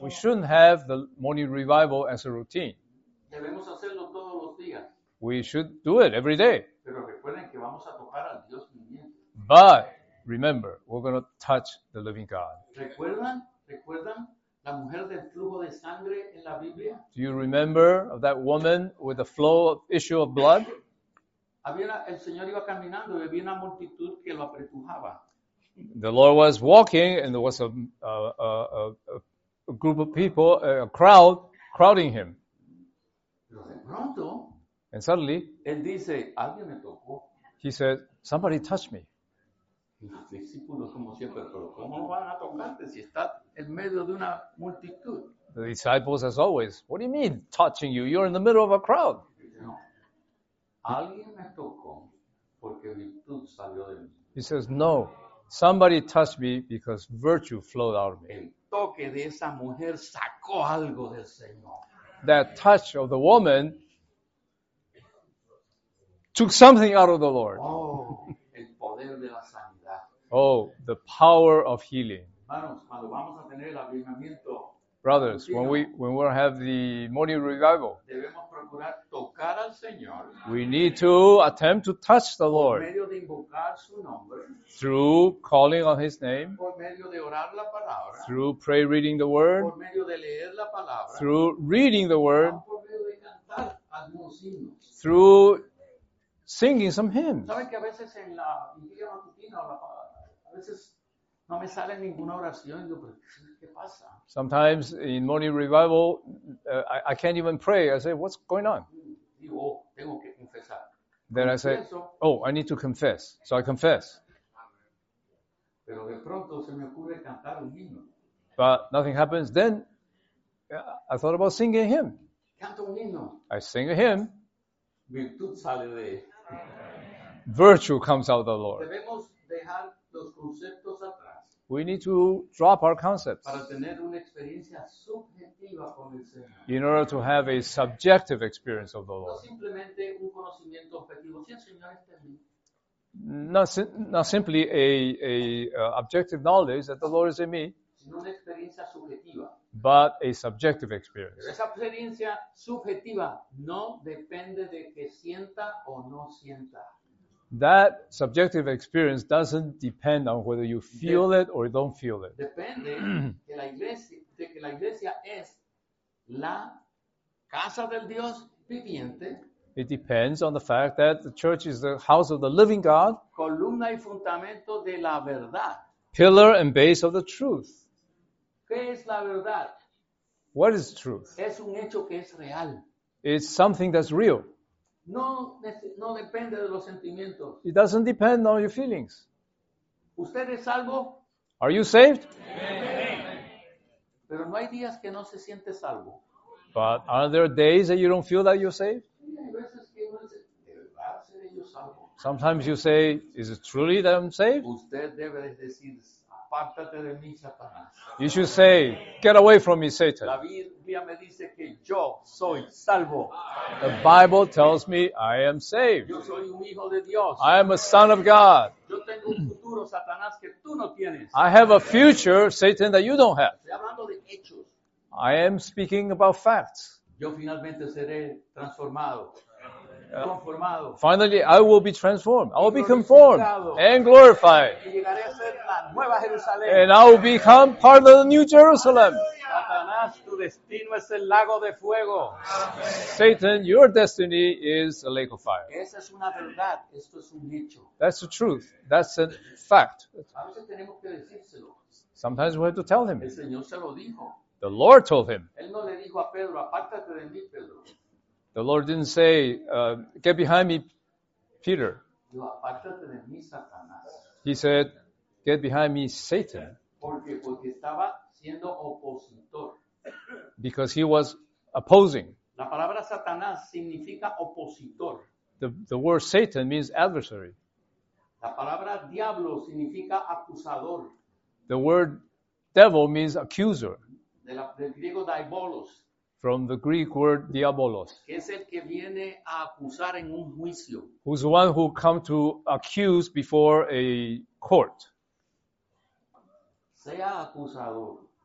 We shouldn't have the morning revival as a routine. Debemos hacerlo todos los días. We should do it every day. Pero recuerden que vamos a tocar al Dios viviente. But remember, we're going to touch the living God. ¿Recuerdan? ¿Recuerdan la mujer del flujo de sangre en la Biblia? Do you remember of that woman with the flow of issue of blood? Había una- el Señor iba caminando y había una multitud que lo apretujaba. The Lord was walking, and there was a, a, a, a, a group of people, a crowd, crowding him. Pero de pronto, And suddenly, Él dice, alguien me tocó. he said, somebody touched me. Y los discípulos, como siempre, pero ¿cómo van a tocarte si está en medio de una multitud? The disciples, as always, what do you mean touching you? You're in the middle of a crowd. Dice, no, alguien me tocó porque virtud salió de mí. He says, no, somebody touched me because virtue flowed out of me. El toque de esa mujer sacó algo del Señor. That touch of the woman took something out of the Lord. Oh, el poder de la sanidad. Oh, the power of healing. Hermanos, cuando vamos a tener el avivamiento, Brothers, when we when we have the morning revival, debemos procurar tocar al Señor we need to attempt to touch the por Lord medio de invocar su nombre, through calling on His name, por medio de orar la palabra, through pray reading the Word, por medio de leer la palabra, through reading the Word, por medio de cantar algunos himnos. through singing some hymns. ¿Saben que a veces en la vigilia matutina o la palabra, a veces no me sale ninguna oración y digo, pero ¿qué pasa? Sometimes in morning revival, uh, I, I can't even pray. I say, what's going on? Digo, oh, tengo que confesar. Then I say, Confieso, oh, I need to confess. So I confess. pero de pronto se me ocurre cantar un himno. But nothing happens. Then uh, I thought about singing a hymn. Canto un himno, I sing a hymn. virtud sale de... Virtue comes out of the Lord. Debemos dejar los conceptos atrás We need to drop our concepts para tener una experiencia subjetiva con el Señor. in order to have a subjective experience of the No Lord. simplemente un conocimiento objetivo. Si el Señor está en mí, Not, si- not simply a, a uh, objective knowledge that the Lord is in me, sino una experiencia subjetiva. but a subjective Pero experience. esa experiencia subjetiva no depende de que sienta o no sienta. That subjective experience doesn't depend on whether you feel it or don't feel it. Depende de la iglesia, de que la iglesia es la casa del Dios viviente, It depends on the fact that the church is the house of the living God, columna y fundamento de la verdad. pillar and base of the truth. ¿Qué es la verdad? What is truth? Es un hecho que es real. It's something that's real. No, nece- no depende de los sentimientos. It doesn't depend on your feelings. Usted es salvo, Are you saved? pero no hay días que no se siente salvo. But are there days that you don't feel that you're saved? Sí, hay veces que uno dice, ¿de verdad seré yo salvo? Sometimes you say, is it truly that I'm saved? Usted debe de decir, apártate de mí, Satanás. You should say, get away from me, Satan. La Biblia me dice que yo soy salvo. The Bible tells me I am saved. Yo soy un hijo de Dios. I am a son of God. Yo tengo un futuro, Satanás, que tú no tienes. I have a future, Satan, that you don't have. Estoy hablando de hechos. I am speaking about facts. Yo finalmente seré transformado, conformado. Finally, I will be transformed. I will be conformed and glorified. Y llegaré a ser la nueva Jerusalén. And I will become part of the New Jerusalem. Satanás, tu destino es el lago de fuego. Satan, your destiny is a lake of fire. Esa es una verdad. Esto es un hecho. That's the truth. That's a fact. A veces tenemos que decírselo. Sometimes we have to tell him. El Señor se lo dijo. The Lord told him. Él no le dijo a Pedro, apártate de mí, Pedro. The Lord didn't say, uh, get behind me, Peter. Dijo, apártate de mí, Satanás. He said, get behind me, Satan. Porque, porque estaba siendo opositor. Because he was opposing. La palabra Satanás significa opositor. The, the word Satan means adversary. La palabra diablo significa acusador. The word devil means accuser. De la- del griego diabolos, From the Greek word diabolos, que es el que viene a acusar en un juicio. who's the one who come to accuse before a court. Sea acusador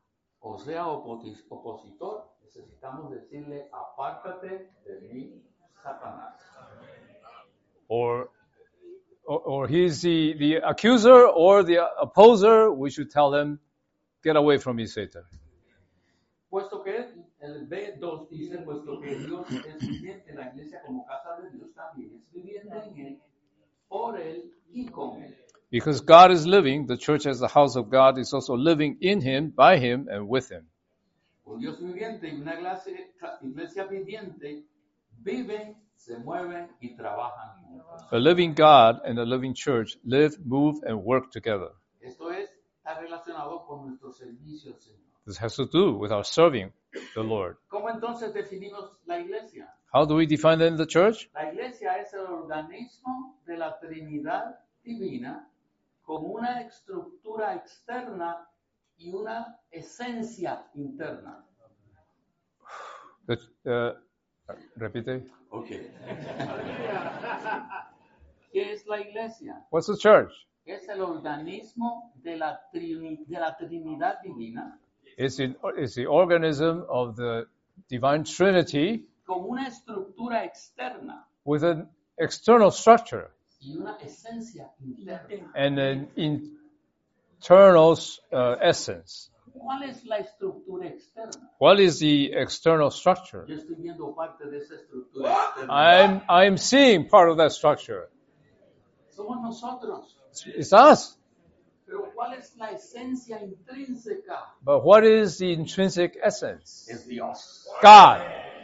o sea opoti- opositor, necesitamos decirle, apártate de mí, Satanás. Or, or, or he's the, the accuser or the opposer, we should tell them, get away from me, Satan. Puesto que el B dos dice, puesto que Dios es viviente, la iglesia como casa de Dios también es viviente en él, por él y con él. Because God is living, the church as the house of God is also living in him, by him, and with him. Un Dios viviente y una iglesia, iglesia viviente viven, se mueven y trabajan juntos. A living God and a living church live, move, and work together. Esto es, está relacionado con nuestro servicio al Señor. This has to do with our serving the Lord. ¿Cómo entonces definimos la iglesia? How do we define that in the church? La iglesia es el organismo de la Trinidad divina con una estructura externa y una esencia interna. The, uh, repite. Okay. ¿Qué es la iglesia? What's the church? Es el organismo de la, trini- de la Trinidad divina It's, in, it's the organism of the divine Trinity con una estructura externa with an external structure y una esencia interna. and an internal uh, essence. ¿Cuál es la estructura externa? What is the external structure? Yo estoy viendo parte de esa estructura externa. I'm, I'm seeing part of that structure. Somos nosotros. It's us. Pero ¿cuál es la esencia intrínseca? But what is the intrinsic essence? Es Dios. God.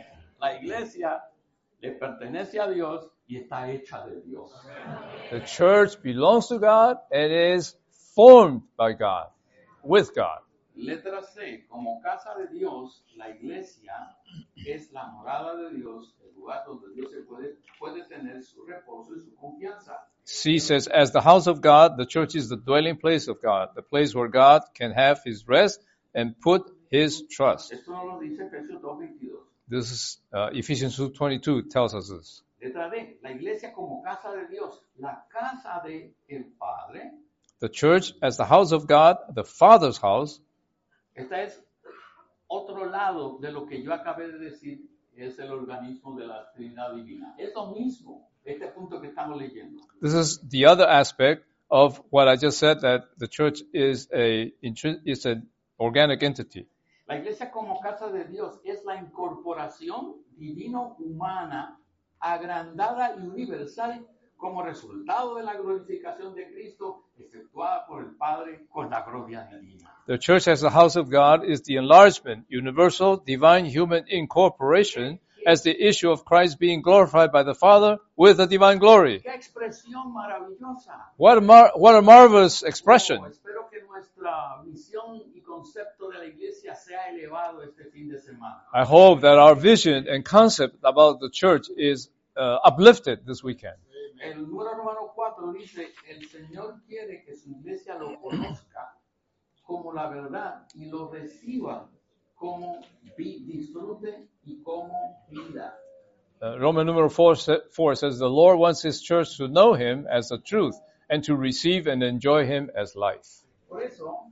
La iglesia le pertenece a Dios y está hecha de Dios. The church belongs to God and is formed by God, with God. Letra C, como casa de Dios, la iglesia es la morada de Dios, el lugar donde Dios se puede, puede tener su reposo y su confianza. C says, as the house of God, the church is the dwelling place of God, the place where God can have his rest and put his trust. Esto no lo dice Efesios dos veintidós. This is uh, Ephesians two twenty-two tells us this. Letra D, la iglesia como casa de Dios, la casa de el Padre. The church as the house of God, the Father's house. Esta es otro lado de lo que yo acabé de decir, es el organismo de la Trinidad Divina. Es lo mismo, este punto que estamos leyendo. This is the other aspect of what I just said, that the church is a is an organic entity. La iglesia como casa de Dios es la incorporación divino-humana agrandada y universal como resultado de la glorificación de Cristo efectuada por el Padre con la gloria divina. The church as the house of God is the enlargement, universal, divine, human incorporation as the issue of Christ being glorified by the Father with the divine glory. ¡Qué expresión maravillosa! What a, mar- what a marvelous expression. Oh, espero que nuestra visión y concepto de la iglesia sea elevado este fin de semana. I hope that our vision and concept about the church is uh, uplifted this weekend. El número romano cuatro dice, el Señor quiere que su iglesia lo conozca como la verdad y lo reciba como vi- disfrute y como vida. Uh, Roman number four, sa- four says, the Lord wants his church to know him as the truth and to receive and enjoy him as life. Por eso,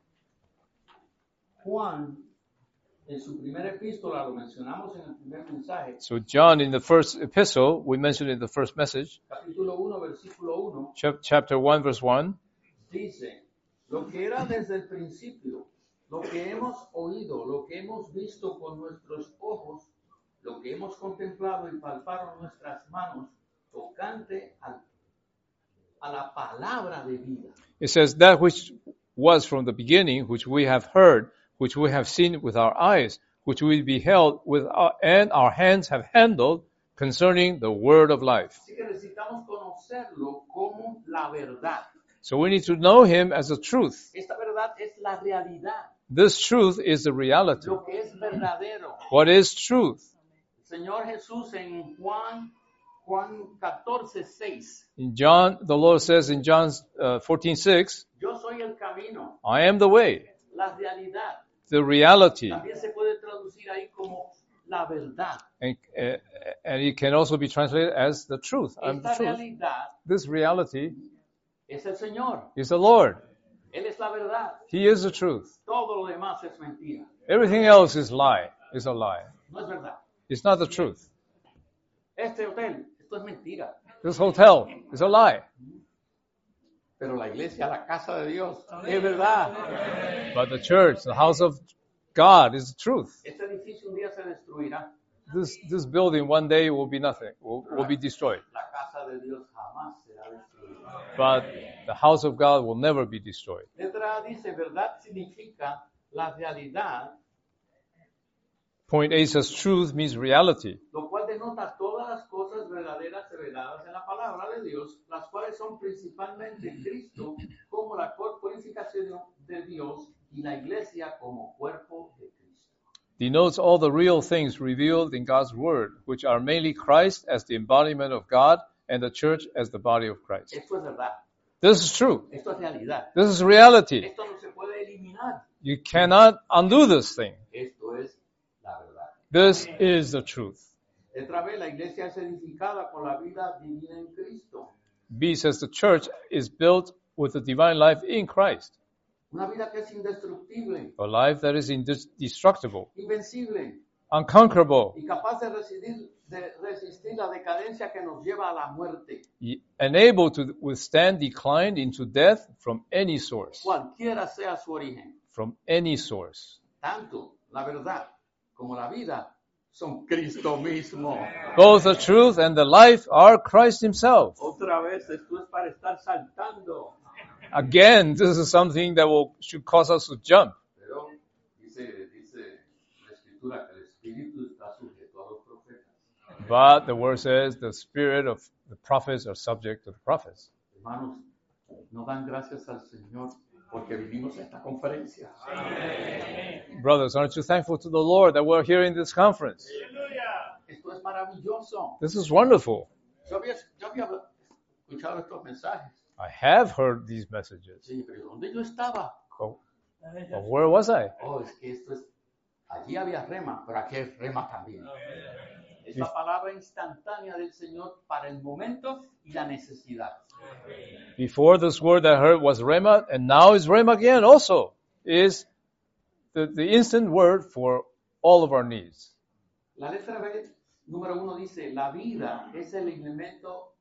Juan, en su primera epístola, lo mencionamos en el primer mensaje, So John, in the first epistle, we mentioned in the first message, capítulo uno, versículo uno, chap- chapter one, verse one, dice, lo que era desde el principio, lo que hemos oído, lo que hemos visto con nuestros ojos, lo que hemos contemplado y palparon nuestras manos, tocante al- a la palabra de vida. it says, that which was from the beginning, which we have heard, which we have seen with our eyes, which we beheld with our, and our hands have handled concerning the word of life. Así que necesitamos conocerlo como la verdad. So we need to know him as the truth. Esta verdad es la realidad, This truth is the reality. lo que es verdadero. What is truth? El Señor Jesús en Juan, Juan catorce, seis, In John, the Lord says in John uh, fourteen six, yo soy el camino, I am the way, la realidad. the reality, También se puede traducir ahí como la verdad. and, uh, and it can also be translated as the truth. I'm the Esta truth. realidad This reality es el Señor. is the Lord. Él es la verdad. He is the truth. Todo lo demás es mentira. Everything else is lie, is a lie. No es verdad. It's not the truth. Este hotel, esto es mentira. This hotel is a lie. Pero la iglesia, la casa de Dios, es verdad. But the church, the house of God, is the truth. Este edificio un día se destruirá. This this building one day will be nothing, will, will be destroyed. La casa de Dios jamás será destruida. But the house of God will never be destroyed. Letra A dice, verdad significa la realidad, Point A says truth means reality, lo cual denota todas las cosas verdaderas reveladas en la palabra de Dios, las cuales son principalmente Cristo como la corporificación de Dios y la iglesia como cuerpo de Cristo. denotes all the real things revealed in God's word, which are mainly Christ as the embodiment of God and the church as the body of Christ. Esto es verdad. This is true. Esto es realidad. This is reality. Esto no se puede eliminar. You cannot undo this thing. Esto es la verdad. This is the truth. Otra vez, la iglesia es edificada con la vida divina en Cristo. B says the church is built with the divine life in Christ, Una vida que es indestructible, a life that is indestructible, invencible unconquerable, y capaz de resistir, de resistir la decadencia que nos lleva a la muerte, and able to withstand decline into death from any source. cualquiera sea su origen. From any source. Tanto la verdad como la vida son Cristo mismo. Both the truth and the life are Christ himself. Otra vez, esto es para estar saltando. Again, this is something that will should cause us to jump. Pero dice, dice la Escritura que el Espíritu está sujeto a los profetas. But the word says the spirit of the prophets are subject to the prophets. Hermanos, no dan gracias al Señor porque vivimos esta conferencia. Brothers, aren't you thankful to the Lord that we're here in this conference? Esto es maravilloso. This is wonderful. Yo había, yo había escuchado estos mensajes. I have heard these messages. Sí, pero ¿dónde yo estaba? But, but where was I? Oh, es que esto es... Allí había rema, pero aquí hay rema también. Es la palabra instantánea del Señor para el momento y la necesidad. Before this word I heard was Rhema, and now is Rhema again also, is the, the instant word for all of our needs. La letra B, número uno, dice, la vida es el elemento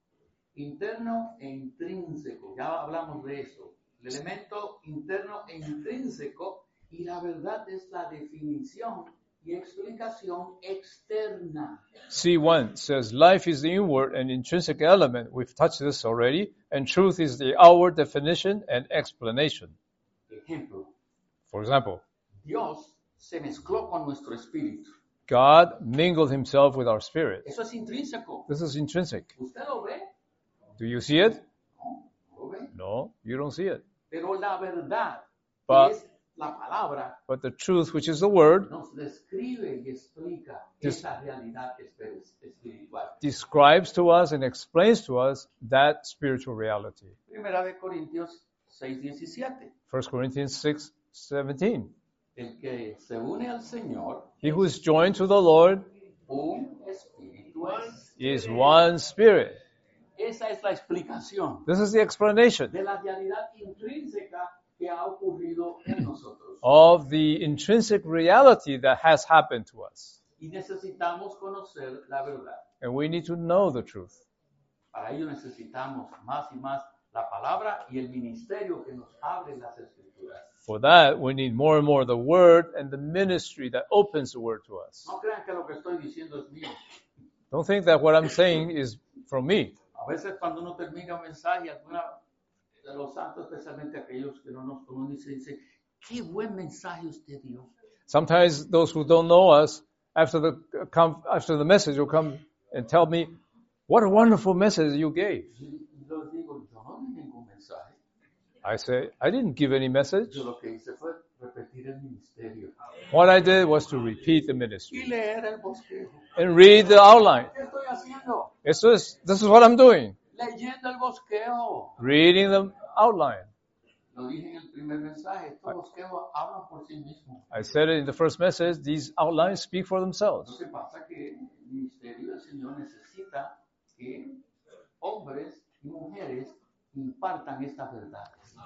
interno e intrínseco. Ya hablamos de eso. El elemento interno e intrínseco, y la verdad es la definición y explicación externa. C one says life is the inward and intrinsic element. We've touched this already. And truth is the outward definition and explanation. Ejemplo, For example, Dios se mezcló con nuestro espíritu. God mingled himself with our spirit. Eso es intrínseco. This is intrinsic. ¿Usted lo ve? Do you see it? No, no lo ve. No, you don't see it. Pero la verdad, But- que es la palabra, But the truth, which is the word, nos describe y explica Des- esa realidad espe- espiritual. describes to us and explains to us that spiritual reality. Primera de Corintios seis diecisiete. First Corinthians six seventeen. El que se une al Señor, He who is joined to the Lord un espíritu es. is one spirit. Esa es la explicación This is the explanation de la realidad intrínseca que ha ocurrido en nosotros. of the intrinsic reality that has happened to us. Y necesitamos conocer la verdad. And we need to know the truth. Para ello necesitamos más y más la palabra y el ministerio que nos abre las escrituras. For that, we need more and more the word and the ministry that opens the word to us. No crean que lo que estoy diciendo es mío. Don't think that what I'm saying is from me. A veces cuando uno termina un mensaje, alguna de los santos, especialmente aquellos que no nos conocen, dice, qué buen mensaje usted dio. Sometimes those who don't know us, after the come, after the message, will come and tell me, "What a wonderful message you gave." Y yo les digo, yo no di ningún mensaje. I say, "I didn't give any message. Yo lo que hice fue repetir el ministerio What I did was to repeat the y ministry leer el bosquejo. and read the outline." ¿Qué estoy haciendo? This is this is what I'm doing, Leyendo el bosquejo. reading the outline. Lo dije en el primer mensaje, estos bosquejos hablan por sí mismos. I said it in the first message. These outlines speak for Lo themselves. que pasa es que el ministerio del Señor necesita que hombres y mujeres impartan estas verdades.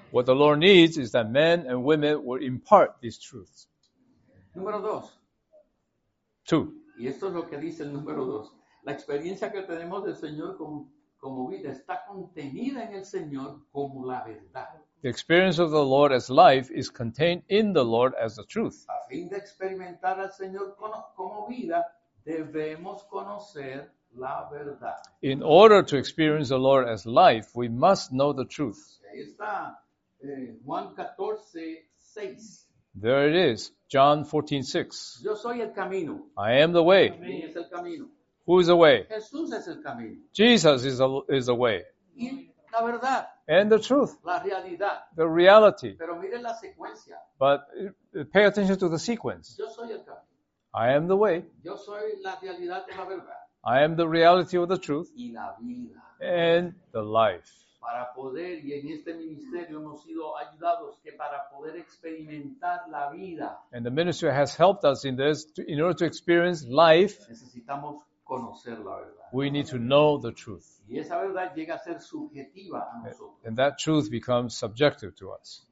What the Lord needs is that men and women will impart these truths. Número dos. Two, Y esto es lo que dice el número dos. La experiencia que tenemos del Señor como, como vida está contenida en el Señor como la verdad. the experience of the Lord as life is contained in the Lord as the truth. A fin de experimentar al Señor como, como vida, debemos conocer la verdad. In order to experience the Lord as life, we must know the truth. Ahí está eh, Juan catorce, seis. There it is, John fourteen six. Yo soy el camino. I am the way. ¿Quién es el camino? Who is the way? Jesús es el camino. Jesus is the, is the way. Y la verdad, And the truth, la realidad. the reality. Pero miren la secuencia. But uh, pay attention to the sequence. Yo soy el camino. I am the way. Yo soy la realidad de la verdad. I am the reality of the truth Y la vida. and the life. Para poder, y en este ministerio hemos sido ayudados que para poder experimentar la vida, And the ministry has helped us in this. To, in order to experience life, necesitamos conocer la verdad. we need to know the truth. Y esa verdad llega a ser subjetiva a nosotros. And that truth becomes subjective to us.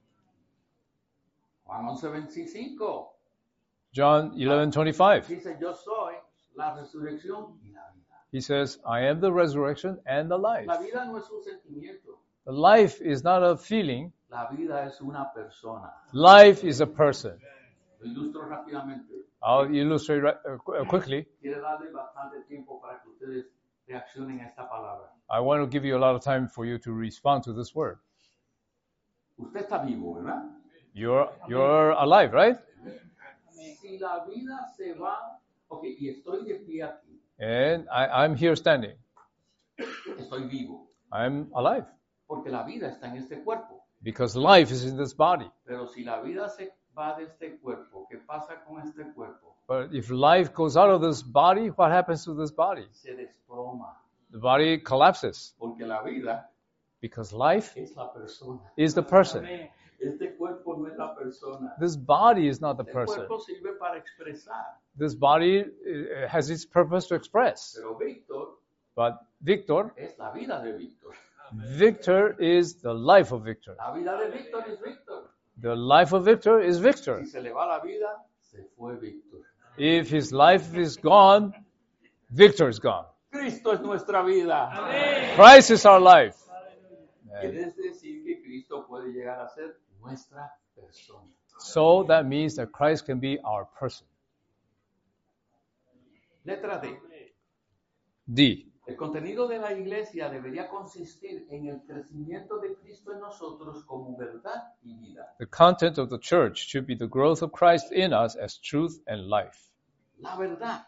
Juan once veinticinco John eleven twenty-five. dice, yo soy la resurrección y la vida. He says, I am the resurrection and the life. La vida no es un sentimiento, The life is not a feeling. la vida es una persona. Life is a person. Lo ilustro rápidamente. I'll illustrate right, uh, qu- uh, quickly. Quiero darle bastante tiempo para que ustedes reaccionen a esta palabra. I want to give you a lot of time for you to respond to this word. Usted está vivo, ¿verdad? You're, you're alive, right? Si la vida se va, ok, y estoy de pie aquí, And I, I'm here standing. estoy vivo, I'm alive porque la vida está en este cuerpo. because life is in this body. Pero si la vida se va de este cuerpo, ¿qué pasa con este cuerpo? But if life goes out of this body, what happens to this body? Se desploma, The body collapses porque la vida because life es la persona. is the person. Este cuerpo no es la persona. This body is not the El person. cuerpo sirve para expresar, This body uh, has its purpose to express. pero Víctor But Victor, es la vida de Víctor. Victor is the life of Victor. La vida de Víctor es Víctor. The life of Victor is Victor. Si se le va la vida, se fue Víctor. If his life is gone, Victor is gone. Cristo es nuestra vida. Christ is our life. Quiere decir que Cristo puede llegar a ser nuestra persona. So that means that Christ can be our person. Letra D. D. El contenido de la iglesia debería consistir en el crecimiento de Cristo en nosotros como verdad y vida. The content of the church should be the growth of Christ in us as truth and life. La verdad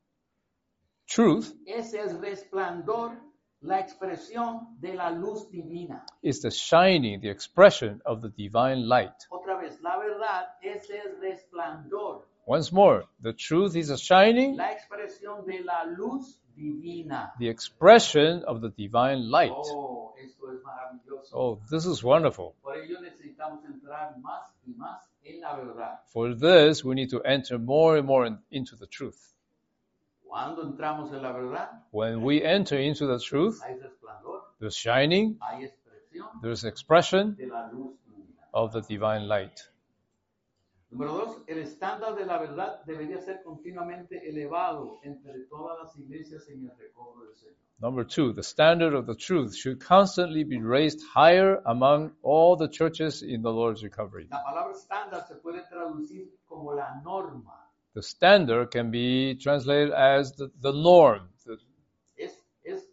Truth es el resplandor, la expresión de la luz divina. is the shining, the expression of the divine light. Otra vez, la verdad es el resplandor, Once more, the truth is a shining, la expresión de la luz divina. the expression of the divine light. Oh, esto es maravilloso. Oh, this is wonderful. Por ello necesitamos entrar más y más en la verdad. For this, we need to enter more and more in, into the truth. Cuando entramos en la verdad, When we enter into the truth, hay resplandor, there's shining, hay expresión there's expression de la luz divina. of the divine light. Número dos, el estándar de la verdad debería ser continuamente elevado entre todas las iglesias en el recobro del Señor. Number two, the standard of the truth should constantly be raised higher among all the churches in the Lord's recovery. La palabra estándar se puede traducir como la norma. The standard can be translated as the, the norm. The- Es, es,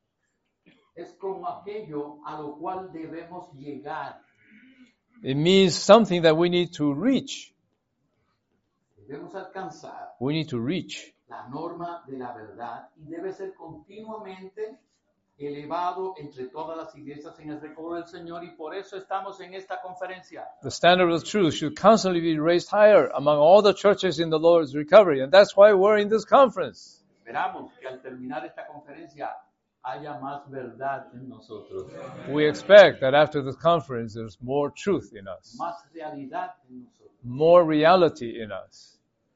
es como aquello a lo cual debemos llegar. It means something that we need to reach. Debemos alcanzar We need to reach. la norma de la verdad y debe ser continuamente elevado entre todas las iglesias en el recobro del Señor, y por eso estamos en esta conferencia. The standard of the truth should constantly be raised higher among all the churches in the Lord's recovery. And that's why we're in this conference. Esperamos que al terminar esta conferencia haya más verdad en nosotros, We expect that after this conference, there's more truth in us, más realidad en nosotros. more reality in us.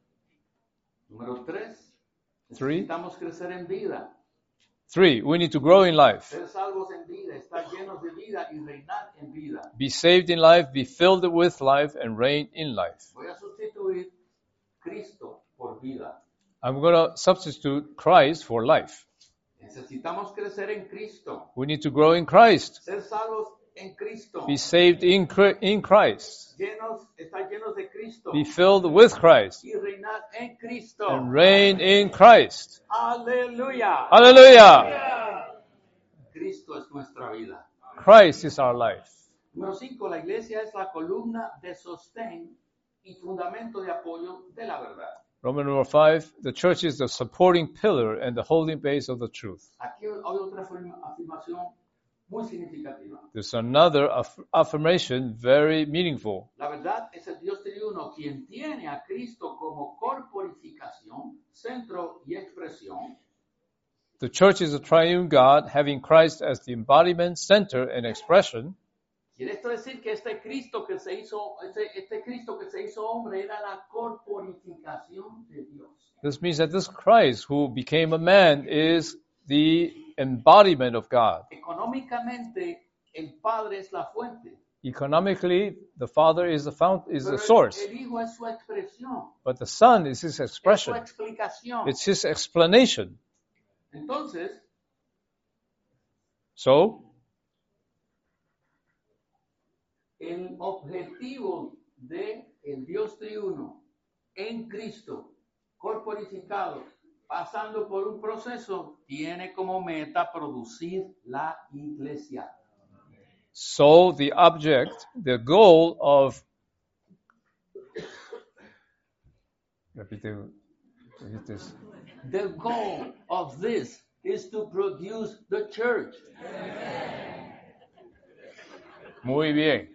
Número tres, Three. necesitamos crecer en vida, Three, we need to grow in life. ser salvos en vida estar llenos de vida y reinar en vida. Be saved in life, be filled with life, and reign in life. Voy a sustituir Cristo por vida. I'm going to substitute Christ for life. Necesitamos crecer en Cristo, We need to grow in Christ, ser salvos en Cristo, be saved in, Chri- in Christ, llenos, estar llenos de Cristo be filled with Christ, y reinar en Cristo. and reign in Christ. Aleluya. Hallelujah! Cristo es nuestra vida. Christ is our life. Número cinco, la iglesia es la columna de sostén y fundamento de apoyo de la verdad. Roman number five, the church is the supporting pillar and the holding base of the truth. Aquí hay otra afirma- afirmación muy significativa. There's another aff- affirmation, very meaningful. La verdad es el Dios triuno quien tiene a Cristo como corporificación, centro y expresión. The church is a triune God, having Christ as the embodiment, center, and expression. Quiere esto decir que este Cristo que se hizo, este, este Cristo que se hizo hombre era la corporificación de Dios. This means that this Christ who became a man is the embodiment of God. Económicamente, el Padre es la fuente, Economically, the Father is the fount, is pero the el- source, el Hijo es su expresión, but the Son is his es su expression. explicación. It's his explanation. Entonces, So, el objetivo de el Dios triuno en Cristo, corporificado, pasando por un proceso, tiene como meta producir la iglesia. so the object, the goal of Repite, repite eso. The goal of this is to produce the church. Muy bien.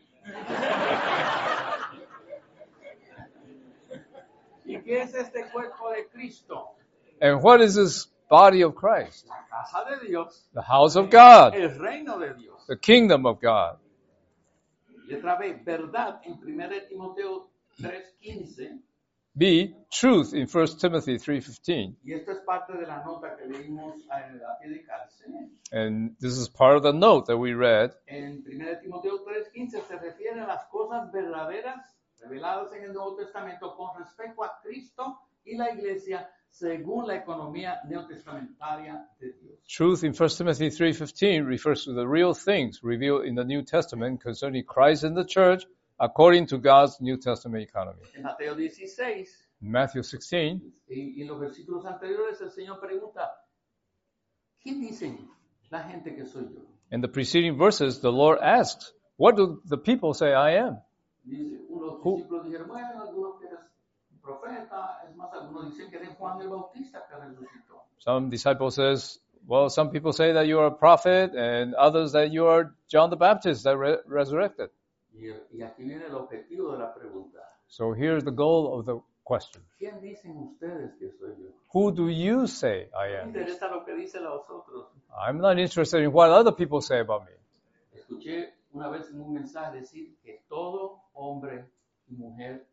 ¿Y qué es este cuerpo de Cristo? And what is this body of Christ? La casa de Dios, The house of God, el reino de Dios. the kingdom of God. Letra B, verdad en primera de Timoteo tres quince. B, truth in First Timothy three fifteen. Y esto es parte de la nota que leímos a, a pie de cárcel. And this is part of the note that we read. En primera de Timoteo tres quince se refiere a las cosas verdaderas reveladas en el Nuevo Testamento con respecto a Cristo y la iglesia según la economía neotestamentaria de Dios. Truth in First Timothy three fifteen refers to the real things revealed in the New Testament concerning Christ and the church according to God's New Testament economy. En Mateo dieciséis In Matthew sixteen, y, y en los versículos anteriores el Señor pregunta, ¿quién dicen la gente que soy yo? in the preceding verses, the Lord asks, what do the people say I am? Dice, unos Who- discípulos dijeron, bueno, algunos que eres un profeta, es más, algunos dicen que eres Juan el Bautista que resucitó. Some disciple says, well, some people say that you are a prophet, and others that you are John the Baptist that re- resurrected. Y, y aquí viene el objetivo de la pregunta. So here's the goal of the question. ¿Quién dicen ustedes que soy yo? Who do you say I Me am? interesa lo que dicen los otros. I'm not interested in what other people say about me. Escuché una vez en un mensaje decir que todo hombre y mujer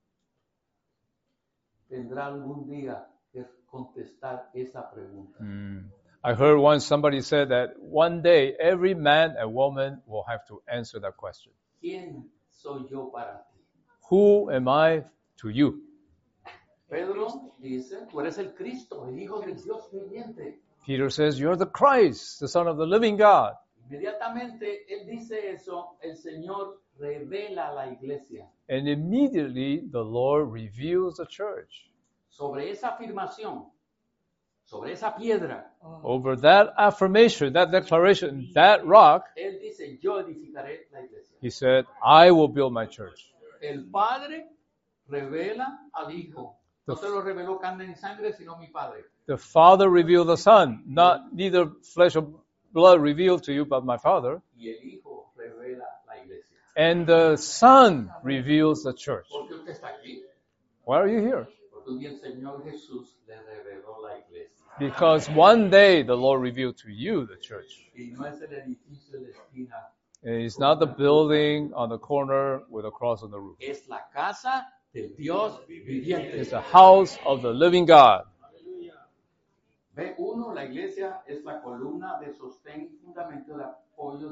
tendrá algún día que contestar esa pregunta. Mm. I heard once somebody said that one day every man and woman will have to answer that question. ¿Quién soy yo para ti? Who am I to you? Pedro dice, tú eres el Cristo, el Hijo del Dios viviente. Peter says, you're the Christ, the Son of the living God. Inmediatamente él dice eso, el Señor revela a la iglesia. And immediately the Lord reveals the church. Sobre esa afirmación, sobre esa piedra, Over that affirmation, that declaration, that rock, él dice, yo edificaré la iglesia. he said, I will build my church. El Padre revela al Hijo. No te lo reveló carne ni sangre, sino mi Padre. The Father revealed the Son, not neither flesh or blood revealed to you, but my Father. Y el Hijo revela la iglesia. And the Son reveals the church. ¿Por qué usted está aquí? Why are you here? Porque un día el Señor Jesús le reveló la iglesia. Because one day the Lord revealed to you the church. Y no es el edificio de la esquina, And it's not the building on the corner with a cross on the roof. es la casa del Dios viviente. It's the house of the living God. B uno, la iglesia es la columna de sostén y fundamento de apoyo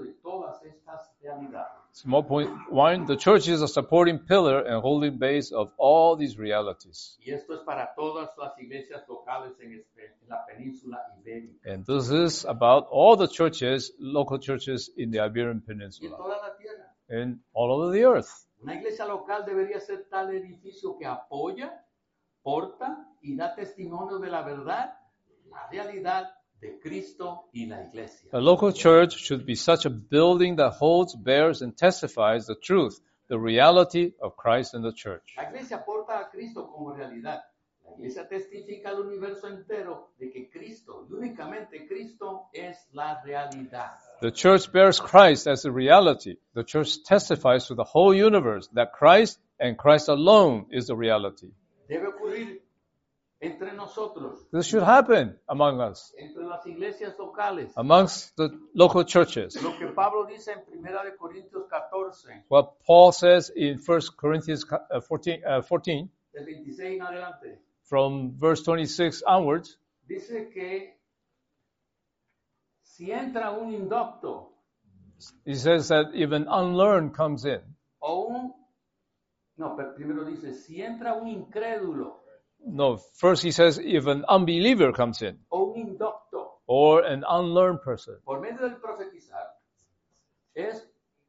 Small point one, the church is a supporting pillar and holding base of all these realities. Y esto es para todas las iglesias locales en, este, en la península ibérica And this is about all the churches, local churches in the Iberian y en Peninsula toda la tierra. and all over the earth. Una iglesia local debería ser tal edificio que apoya, porta y da testimonio de la verdad, la realidad de Cristo y la iglesia. A local church should be such a building that holds, bears, and testifies the truth, the reality of Christ and the church. La iglesia porta a Cristo como realidad. La iglesia testifica al universo entero de que Cristo, y únicamente Cristo, es la realidad. The church bears Christ as the reality. The church testifies to the whole universe that Christ and Christ alone is the reality. Debe ocurrir entre nosotros, This should happen among us, entre las iglesias locales. amongst the local churches. Lo que Pablo dice en Primera de Corintios catorce, What Paul says in First Corinthians uh, fourteen, uh, fourteen, del veintiséis en adelante, from verse twenty-six onwards, dice que si entra un indocto he says that if an unlearned comes in, o un, no, pero primero dice, si entra un incrédulo no, first he says if an unbeliever comes in, o un indocto, or an unlearned person, por medio del profetizar, es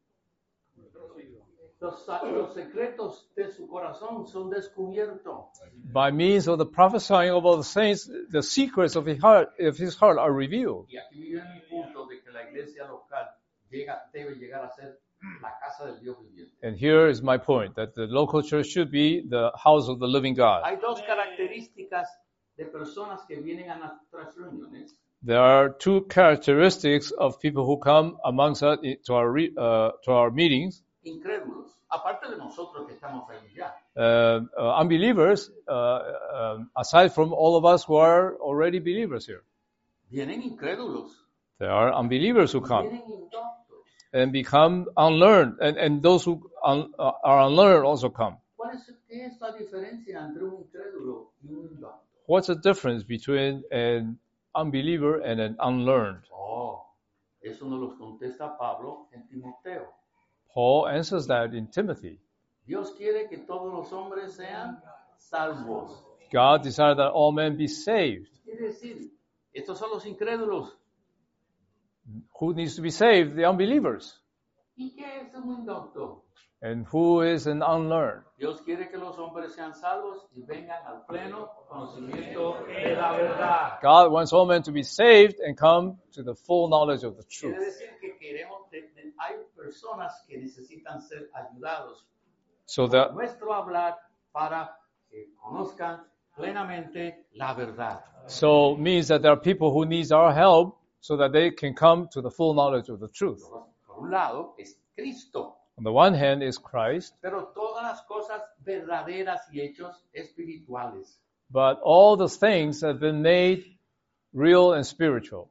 los, los secretos de su corazón son descubiertos. by means of the prophesying of all the saints, the secrets of his heart, of his heart are revealed. Y aquí viene mi punto de que la iglesia local llega, debe llegar a ser la casa del Dios viviente. And here is my point, that the local church should be the house of the living God. Hay dos características de personas que vienen a nuestras reuniones. There are two characteristics of people who come amongst us to our re, uh, to our meetings. Incrédulos, aparte de nosotros que estamos ahí ya. Uh, uh, unbelievers, uh, um, aside from all of us who are already believers here. Vienen incrédulos, There are unbelievers who come vienen indoctos. and become unlearned, and, and those who un, uh, are unlearned also come. ¿Cuál es, qué es la diferencia entre un incrédulo y un indocto? What's the difference between an unbeliever and an unlearned? Oh, eso nos lo contesta Pablo en Timoteo. Paul answers that in Timothy. Dios quiere que todos los hombres sean salvos. God desired that all men be saved. Quiere decir, estos son los incrédulos. Who needs to be saved? The unbelievers. ¿Y qué es un indocto? And who is an unlearned? Dios quiere que los hombres sean salvos y vengan al pleno conocimiento de la verdad. God wants all men to be saved and come to the full knowledge of the Quiere truth. decir que queremos, de- de- hay personas que necesitan ser ayudados So por that nuestro hablar para que conozcan plenamente la verdad. so means that there are people who needs our help so that they can come to the full knowledge of the truth. Por un lado es Cristo, On the one hand is Christ, pero todas las cosas verdaderas y hechos espirituales. but all the things have been made real and spiritual.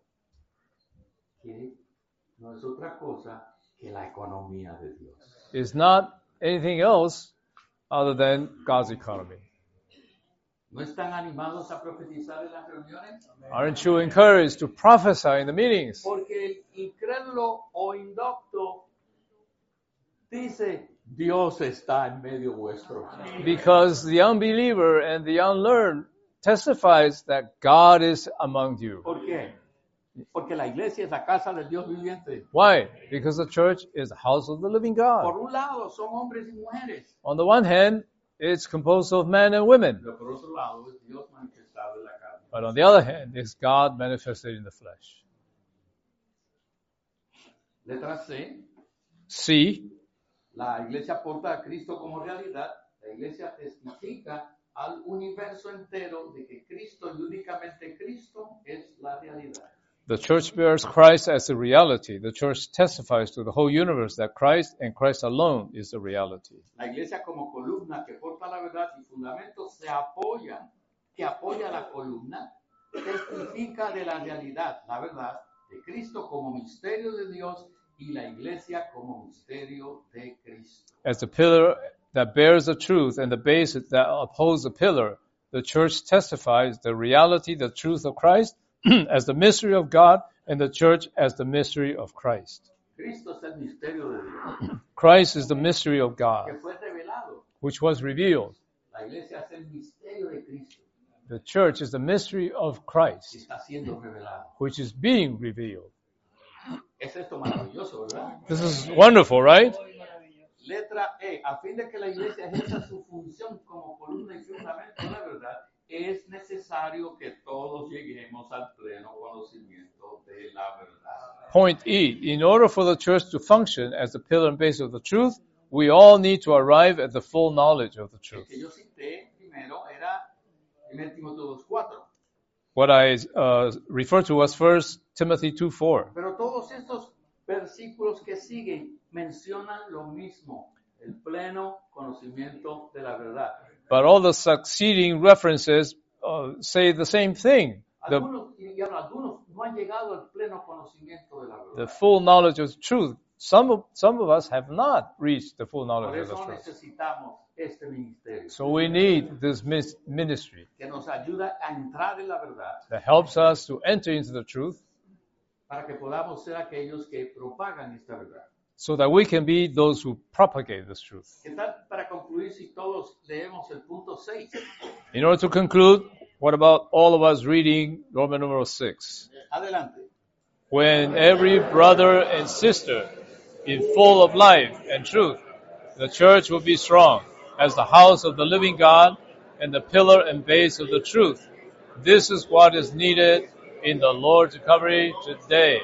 Que no es otra cosa que la economía de Dios. It's not anything else other than God's economy. ¿No están animados a profetizar en las reuniones? Aren't you encouraged to prophesy in the meetings? Porque el incrédulo o indocto dice, Dios está en medio vuestro. Because the unbeliever and the unlearned testifies that God is among you. ¿Por qué? Porque la iglesia es la casa del Dios viviente. Why? Because the church is the house of the living God. Por un lado son hombres y mujeres, On the one hand, it's composed of men and women. pero por otro lado es Dios manifestado en la carne. But on the other hand, it's God manifested in the flesh. Letra C, C, la iglesia porta a Cristo como realidad. La iglesia testifica al universo entero de que Cristo y únicamente Cristo es la realidad. the church bears Christ as the reality. The church testifies to the whole universe that Christ and Christ alone is the reality. La iglesia como columna que porta la verdad y fundamento se apoya, que apoya la columna, testifica de la realidad, la verdad, de Cristo como misterio de Dios y la iglesia como misterio de Cristo. As the pillar that bears the truth and the base that upholds the pillar, the church testifies the reality, the truth of Christ as the mystery of God, and the church as the mystery of Christ. Cristo es el el misterio de Dios, Christ is the mystery of que God, fue revelado. which was revealed. La iglesia es el misterio de Cristo, The church is the mystery of que Christ, está siendo revelado. which is being revealed. Es esto maravilloso, ¿verdad? This is wonderful, right? Letra E, a fin de que la iglesia ejerza su función como columna y fundamento de la verdad, es necesario que todos lleguemos al pleno conocimiento de la verdad. Point E. In order for the church to function as the pillar and base of the truth, we all need to arrive at the full knowledge of the El truth. que yo cité primero era primero Timoteo dos cuatro. What I uh, refer to was First Timothy two four. Pero todos estos versículos que siguen mencionan lo mismo, el pleno conocimiento de la verdad. But all the succeeding references uh, say the same thing. The, Algunos, y algunos no han llegado al pleno conocimiento de la the verdad. full knowledge of truth. Some of, some of us have not reached the full Por knowledge of the eso truth. necesitamos este ministerio So we need this mis- ministry que nos ayuda a entrar en la verdad that helps us to enter into the truth para que podamos ser aquellos que propagan esta verdad. so that we can be those who propagate this truth. ¿Qué tal para concluir si todos leemos el punto seis? In order to conclude, what about all of us reading Roman numeral six? Adelante. When every brother and sister is full of life and truth, the church will be strong as the house of the living God and the pillar and base of the truth. This is what is needed in the Lord's recovery today.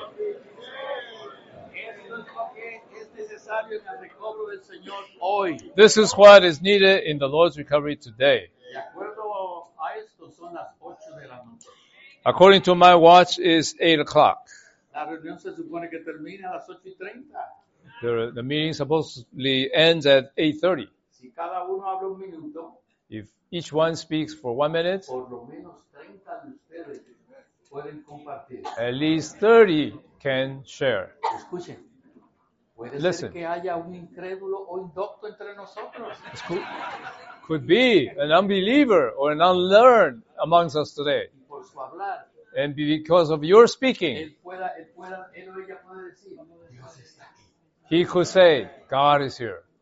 Esto es lo que es necesario en el recobro del Señor hoy. This is what is needed in the Lord's recovery today. De acuerdo a esto, son las ocho de la noche. According to my watch, is eight o'clock. La reunión se supone que termina a las ocho y treinta. The, the meeting supposedly ends at eight thirty. Si cada uno habla un minuto, If each one speaks for one minute, por lo menos treinta de ustedes pueden compartir. at least thirty can share. Escuchen, puede Listen. ser que haya un incrédulo o indocto entre nosotros. This could, could be an unbeliever or an unlearned amongst us today. Y por su hablar, And because of your speaking, él, pueda, él, pueda, él o ella puede decir, Dios está aquí. he could say, God is here.